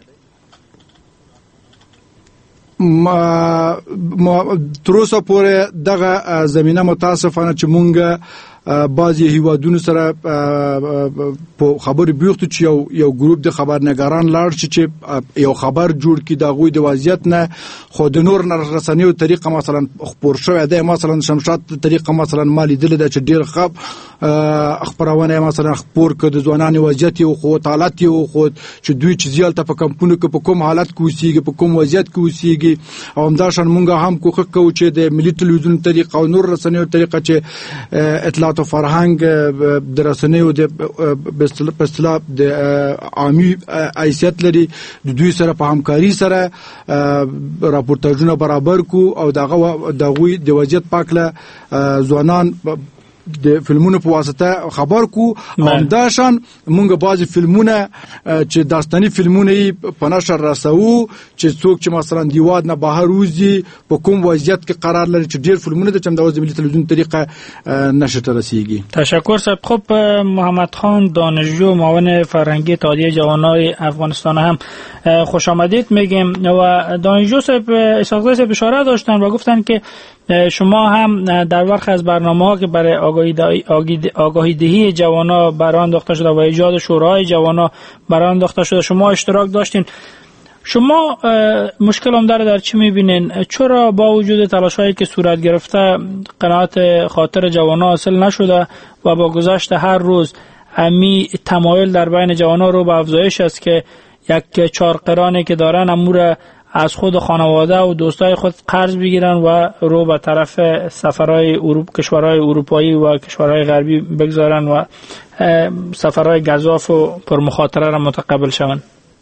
ما تروسه پورې دغه زمينه متاسفانه چې مونږ بعضی هیوادونو سره په خبرې بیوختو چې یو ګروپ د خبرنګاران لاړ چې یو خبر جوړ کړي د غوي د وضعیت نه خو د نور رسنیو طریقه مثلا خبر شوی دی، مثلا شمشاد طریقه مثلا مالی دل د چې ډیر خب خبرونه مثلا خبر کړي د ځوانانو وضعیت او خو حالت او خو چې دوی چې زیالته په کمپونو کې په کوم حالت کې اوسېږي، په کوم وضعیت کې اوسېږي، او همداشان مونږ هم کوښښ کوو چې د ملي تلویزیون طریقه او نور رسنیو طریقه چې اطلاعات او فرهنګ د رسنیو د اصطلاح د عامي حیثیت لري، د دوی سره په همکاري سره راپورتاژونه برابر کو او دغه د وضعیت پاکله ځوانان د فلمونو په واسطه خبر کو. همداشان مونږ بعضی فلمونه چې داستاني فلمونه په نشر رسو چې څوک چې مثلا دیواد نه بهر وځي په کوم وضعیت کې قرار لري چې ډیر فلمونه د چمداوز ملي تلویزیون طریقه نشر رسیږي. تشکر صاحب. خب محمد خان دانشجو معاون فرهنگی اتحادیه جوانان افغانستان هم خوش آمدید میگیم و دانشجو صاحب اسحاق صاحب اشاره داشتن و گفتن که شما هم در برخی از برنامه‌ها که برای آگاهی دهی جوانا برای انداخته شده و ایجاد شورای جوانا برای انداخته شده شما اشتراک داشتین. شما مشکل هم در چی میبینین؟ چرا با وجود تلاش‌هایی که صورت گرفته قناعت خاطر جوانا حاصل نشده و با گذشت هر روز امی تمایل در بین جوانا رو به افزایش است که یک چارقرانی که دارن امور از خود خانواده و دوستای خود قرض بگیرن و رو به طرف سفرهای کشورهای اروپایی و کشورهای غربی بگذارن و سفرهای گزاف و پرمخاطره را متقبل شوند؟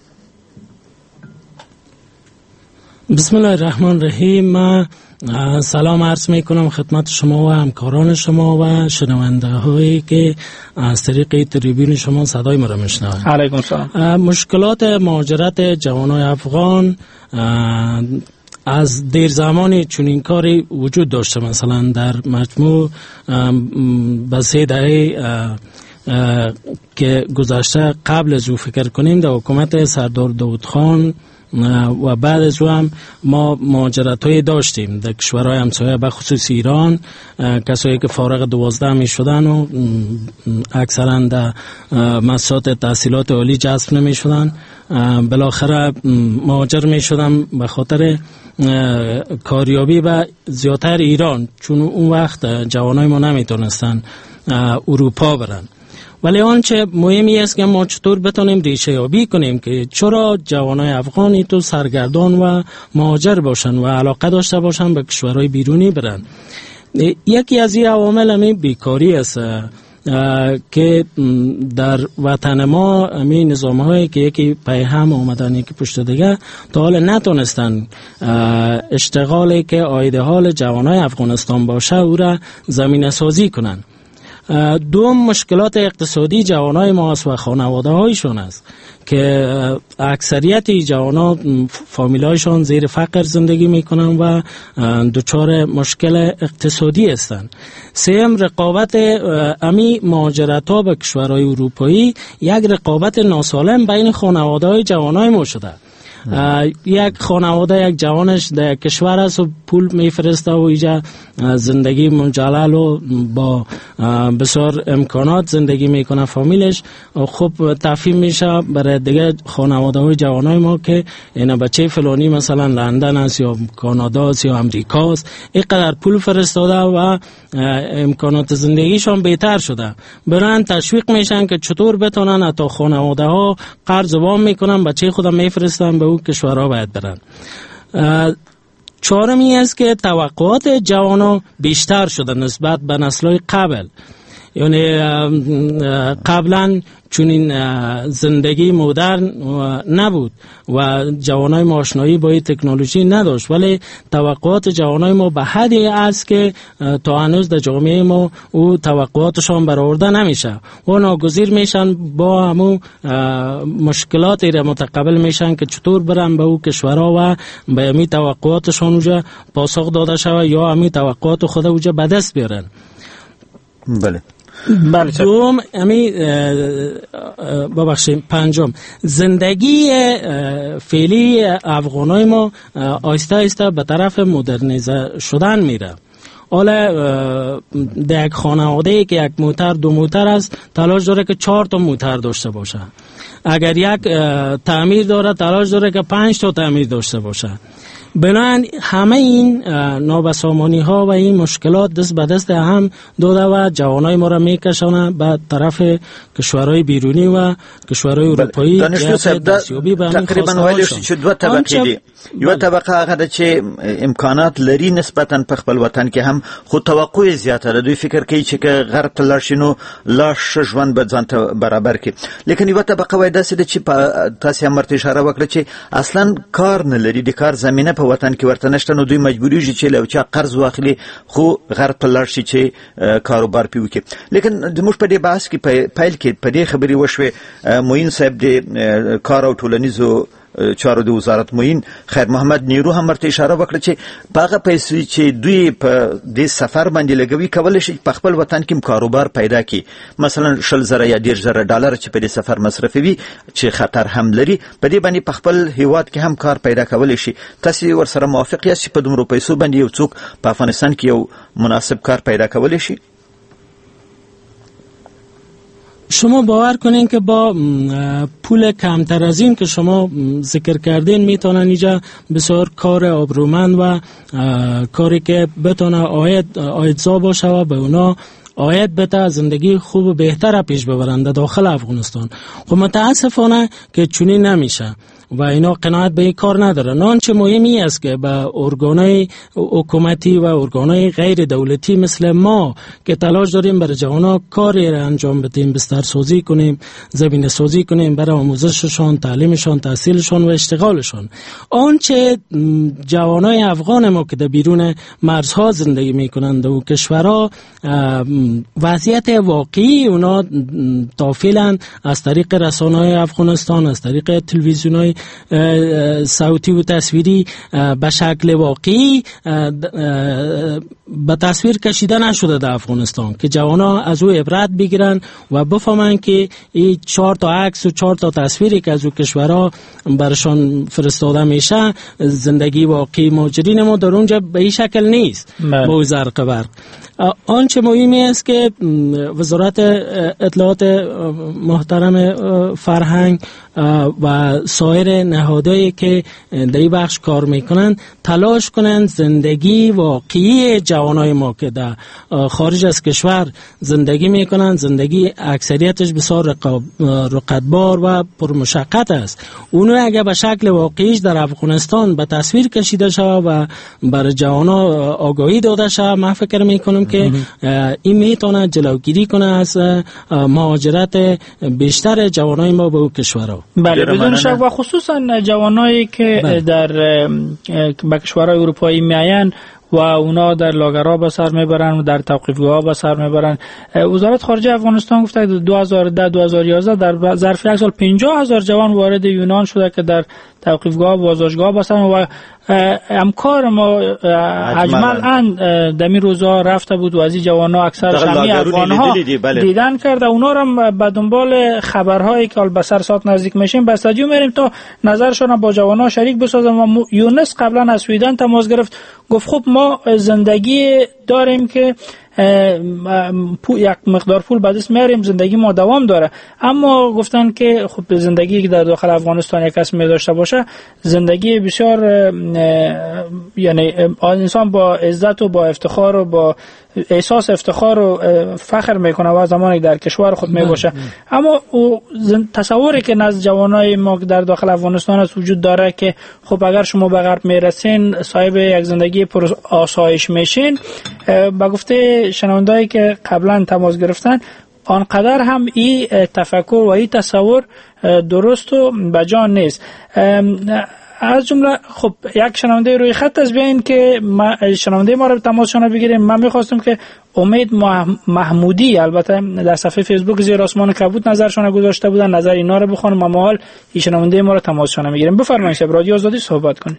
بسم الله الرحمن الرحیم. من سلام عرض می کنم خدمت شما و همکاران شما و شنونده هایی که از طریق تریبون شما صدای ما را میشنوند. علیکم السلام. مشکلات مهاجرت جوانان افغان از دیر زمانی چنین کاری وجود داشته. مثلا در مجموع به 3 دهه که گذشته قبل از او فکر کنیم در حکومت سردار داود خان و بعد از او هم ما مهاجرت های داشتیم در کشورهای همسایه به خصوص ایران. کسایی که فارغ 12 می شدن و اکثرا در مؤسسات تحصیلات عالی جذب نمی شدن بالاخره مهاجر می شدن به خاطر کاریابی و زیادتر ایران، چون اون وقت جوانای ما نمی تونستن اروپا برن. ولی آنچه مهمی است که ما چطور بتونیم ریشه یابی کنیم که چرا جوانای افغانی تو سرگردان و مهاجر باشن و علاقه داشته باشن به کشورهای بیرونی برن. یکی از این عوامل همین بیکاری است که در وطن ما همین نظام‌هایی که یکی پای هم آمدن یکی پشت دیگه تا حال نتونستن اشتغالی که عاید حال جوانای افغانستان باشه او را زمینه سازی کنن. دوم مشکلات اقتصادی جوانای ما است و خانواده هایشون است که اکثریت جوانا فامیلایشون زیر فقر زندگی میکنن و دچار مشکل اقتصادی هستند. سوم رقابت امی مهاجرت ها به کشورهای اروپایی یک رقابت ناسالم بین خانواده های جوانای ما شده. یک خانواده یک جوانش در کشور است و پول میفرسته و اینجا زندگی مجلل و با بسیار امکانات زندگی میکنه فامیلش. خب تفهیم میشه برای دیگه خانواده های جوانای ما که اینا بچه فلانی مثلا لندن است یا کانادا است یا امریکا است، اینقدر پول فرستاده و امکانات زندگیشان بهتر شده، برن تشویق میشن که چطور بتونن تا خانواده ها قرض وام میکنن بچه خودم میفرستن به کشورها باید برن. چهارمی است که توقعات جوانا بیشتر شده نسبت به نسل‌های قبل. یعنی قبلا چون این زندگی مدرن نبود و جوانای ما آشنایی با تکنولوژی نداشت، ولی توقعات جوانای ما به حدی است که تا هنوز در جامعه ما او توقعاتشان برآورده نمیشه و ناگزیر میشن با همون مشکلاتی را متقبل میشن که چطور برن به او کشورها و به همین توقعاتشان اونجا پاسخ داده شود یا همین توقعات خود اونجا به دست بیارن. بله. دوم پنجم زندگی فعلی افغانای ما آهسته آهسته به طرف مدرنیزه شدن میره. حالا در یک خانواده که یک موتر دو موتر است تلاش داره که 4 تا موتر داشته باشه. اگر یک تعمیر داره تلاش داره که 5 تا تعمیر داشته باشه. بنابراین همه این نابسامانی ها و این مشکلات دست به دست هم داده و جوانای ما را میکشانه به طرف کشورهای بیرونی و کشورهای اروپایی. دانشجو صاحب تقریبا ویلی شد چې دوه طبقې دي. یو طبقه هغه ده چې امکانات لري نسبتا په خپل وطن کې هم خو توقع زیاته ده. دوی فکر کوي چې که غرب ته لاړ شي نو لا ښه ژوند به ځان ته برابر کړي. لیکن یو طبقه وایي داسې ده چې تاسې هم ورته اشاره وکړه چې اصلا کار نه لري، د کار زمینه په وطن کې ورته نشته، نو دوی مجبوریږي چې له یو چا قرض واخلي خو غرب ته لاړ شي چې کاروبار پې وکړي. لیکن زموږ په دې بحث کې پیل کې په دې خبرې وشوې معین صاحب د کار او ټولنیزو چارو د وزارت معین خیر محمد نیرو هم ورته اشاره وکړه چې په هغه پیسې چې دوی په دې سفر باندې لګوي کولی شي په خپل وطن کې کاروبار پیدا کړي، مثلا 100,000 یا 10,000 ډالر چې په دې سفر مصرفوي چې خطر هم لري، په دې باندې په خپل هیواد کې هم کار پیدا کولی شي. تاسو ورسره موافق یاست چې په دومره پیسو باندې یو څوک په افغانستان کې یو مناسب کار پیدا کولی شي؟ شما باور کنین که با پول کمتر از این که شما ذکر کردین میتونن اینجا بسیار کار آبرومند و کاری که بتونه آیدزا باشه و به اونا آید بتا زندگی خوب و بهتر پیش ببرند داخل افغانستان. خب متاسفانه که چنین نمیشه و اینا قناعت به این کار ندارن. آنچه مهمی است که با ارگانهای حکومتی و ارگانهای غیر دولتی مثل ما که تلاش داریم برای جوانا کاری را انجام بدیم، بستر سازی کنیم، زمینه سازی کنیم برای آموزششان، تعلیمشان، تحصیلشان و اشتغالشان. آنچه جوانای افغان ما که در بیرون مرزها زندگی میکنند و کشورها وضعیت واقعی اونا تافیلن از طریق رسانه‌های افغانستان، از طریق تلویزیون‌های صوتی و تصویری به شکل واقعی به تصویر کشیده نشده در افغانستان که جوانا از او عبرت بگیرن و بفهمن که این 4 تا عکس و 4 تا تصویری که از او کشورها برشان فرستاده میشه زندگی واقعی مهاجرین ما در اونجا به این شکل نیست. با زرق برق آنچه مهمی است که وزارت اطلاعات محترم فرهنگ و سایر نهادهایی که در این بخش کار میکنن تلاش کنند زندگی واقعی جوانای ما که در خارج از کشور زندگی میکنن، زندگی اکثریتش بسیار رقتبار و پرمشقت است، اونو اگر به شکل واقعیش در افغانستان به تصویر کشیده شود و برای جوانا آگاهی داده شود، من فکر میکنم که این میتونه جلوگیری کنه از مهاجرت بیشتر جوانای ما به کشورها. بله بدون شک و خصوصا جوانایی که در به کشورهای اروپایی میآیند و اونا در لاگرها به سر میبرن و در توقیفگاه ها به سر میبرن. وزارت خارجه افغانستان گفته 2010-2011 در ظرف یک سال 50,000 جوان وارد یونان شده که در توقیفگاه بازداشتگاه بسن و همکار ما اجمل دمی روزا رفته بود و از این جوان ها اکثر شمی افغان ها دیدن کرده. اونا را به دنبال خبرهایی که به سر ساعت نزدیک میشیم به استادیوم میریم تا نظرشون با جوان ها شریک بسازن. و یونس قبلا از سویدن تماس گرفت، گفت خب ما زندگی داریم که یک مقدار پول به دست میاریم، زندگی ما دوام داره، اما گفتن که خب زندگی که در داخل افغانستان یک کس می داشته باشه زندگی بسیار یعنی انسان با عزت و با افتخار و با احساس افتخار و فخر میکنه و زمانی در کشور خود می باشه. اما تصوری که نزد جوانای ما در داخل افغانستان از وجود داره که خب اگر شما به غرب میرسین صاحب یک زندگی پر آسایش میشین، با گفته شنوندهایی که قبلا تماس گرفتن آنقدر هم این تفکر و این تصور درست و بجان نیست. از جمله خب یک شنونده روی خط است، بیاین که شنونده ما رو تماسشون بگیریم. من میخواستم که امید محمودی البته در صفحه فیسبوک زیر آسمان کبود نظرشون گذاشته بودن، نظر اینا رو بخونم اما حال این شنونده ما رو تماسشون میگیریم. بفرمایید شب رادیو آزادی صحبت کنید.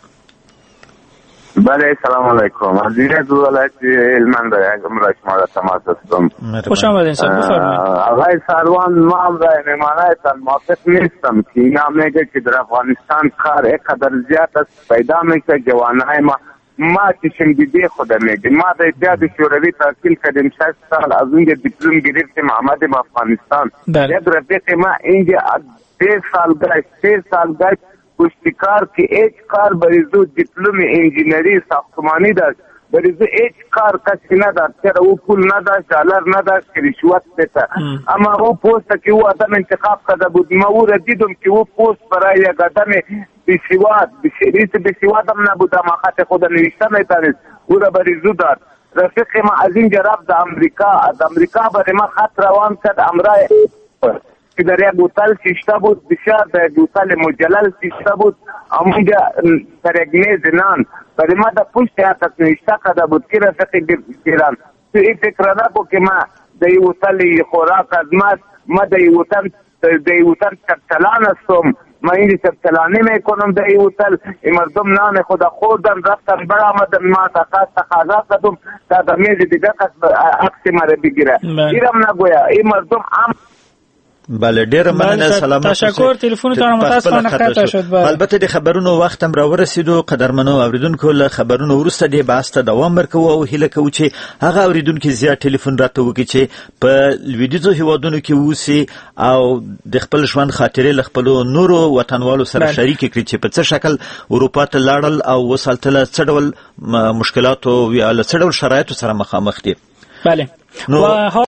بله سلام علیکم. از این دو ولایت هلمند امروز شما را تماس هستم. خوش آمدین صاحب، بفرمایید. آقای سروان، ما هم رای نمایتان موافق نیستم که اینا میگه که در افغانستان کار اینقدر زیاد است پیدا میشه جوانای ما چشم دیده خود میگه. ما در اتحاد شوروی تحصیل کردیم 6 سال، از اونجا دیپلم گرفتیم آمدیم افغانستان. یک رفیق ما اینجا 3 سال گشت پشتکار که هیچ کار بریزو دیپلم انجینری ساختمانی داشت، بریزو هیچ کار کسی نداشت، چرا او پول نداشت، دلار نداشت که رشوت بده. اما او پوست که او آدم انتخاب کرده بود، ما او را دیدم که او پوست برای یک آدم بسیواد بسیواد هم نبود، اما خط خود نوشته میتونست او را بریزو داد. رفیق ما از اینجا رفت در امریکا، از امریکا برای ما خط روان کرد امرای که در یک هتل شیشته بود، بسیار در یک هتل مجلل شیشته بود، اونجا در یک میز نان برای ما در پشت حتت نوشته کرده بود که رفیق گیران تو این فکر نکو که ما در این هتل خوراک از ما در این هتل چپچلان هستم، ما این چپچلانی میکنم در این هتل. این مردم نان خود خوردن رفتن برآمدن، ما تقاضا کردم تا در میز دیگه عکس ما را بگیره. ایرم نگویا این مردم بله ډیر مننه. سلامات تشکر. تلیفونتون متاسفانه قطع شد. البته د خبرونو وخت هم راورسیدو. قدرمنو اوریدونکو له خبرونو وروسته د بحث ته دوام ورکوو او هیله کوو چې هغه اوریدونکو زیات ټلیفون راته وکړي چې په لویدیځو هیوادونو کې اوسي او د خپل ژوند خاطرې له خپلو نورو وطنوالو سره شریک کړي چې په څه شکل اروپا ته لاړل او وسالته له څه ډول مشکلاتو یا له څه ډول شرایطو سره مخامخ دي. بله.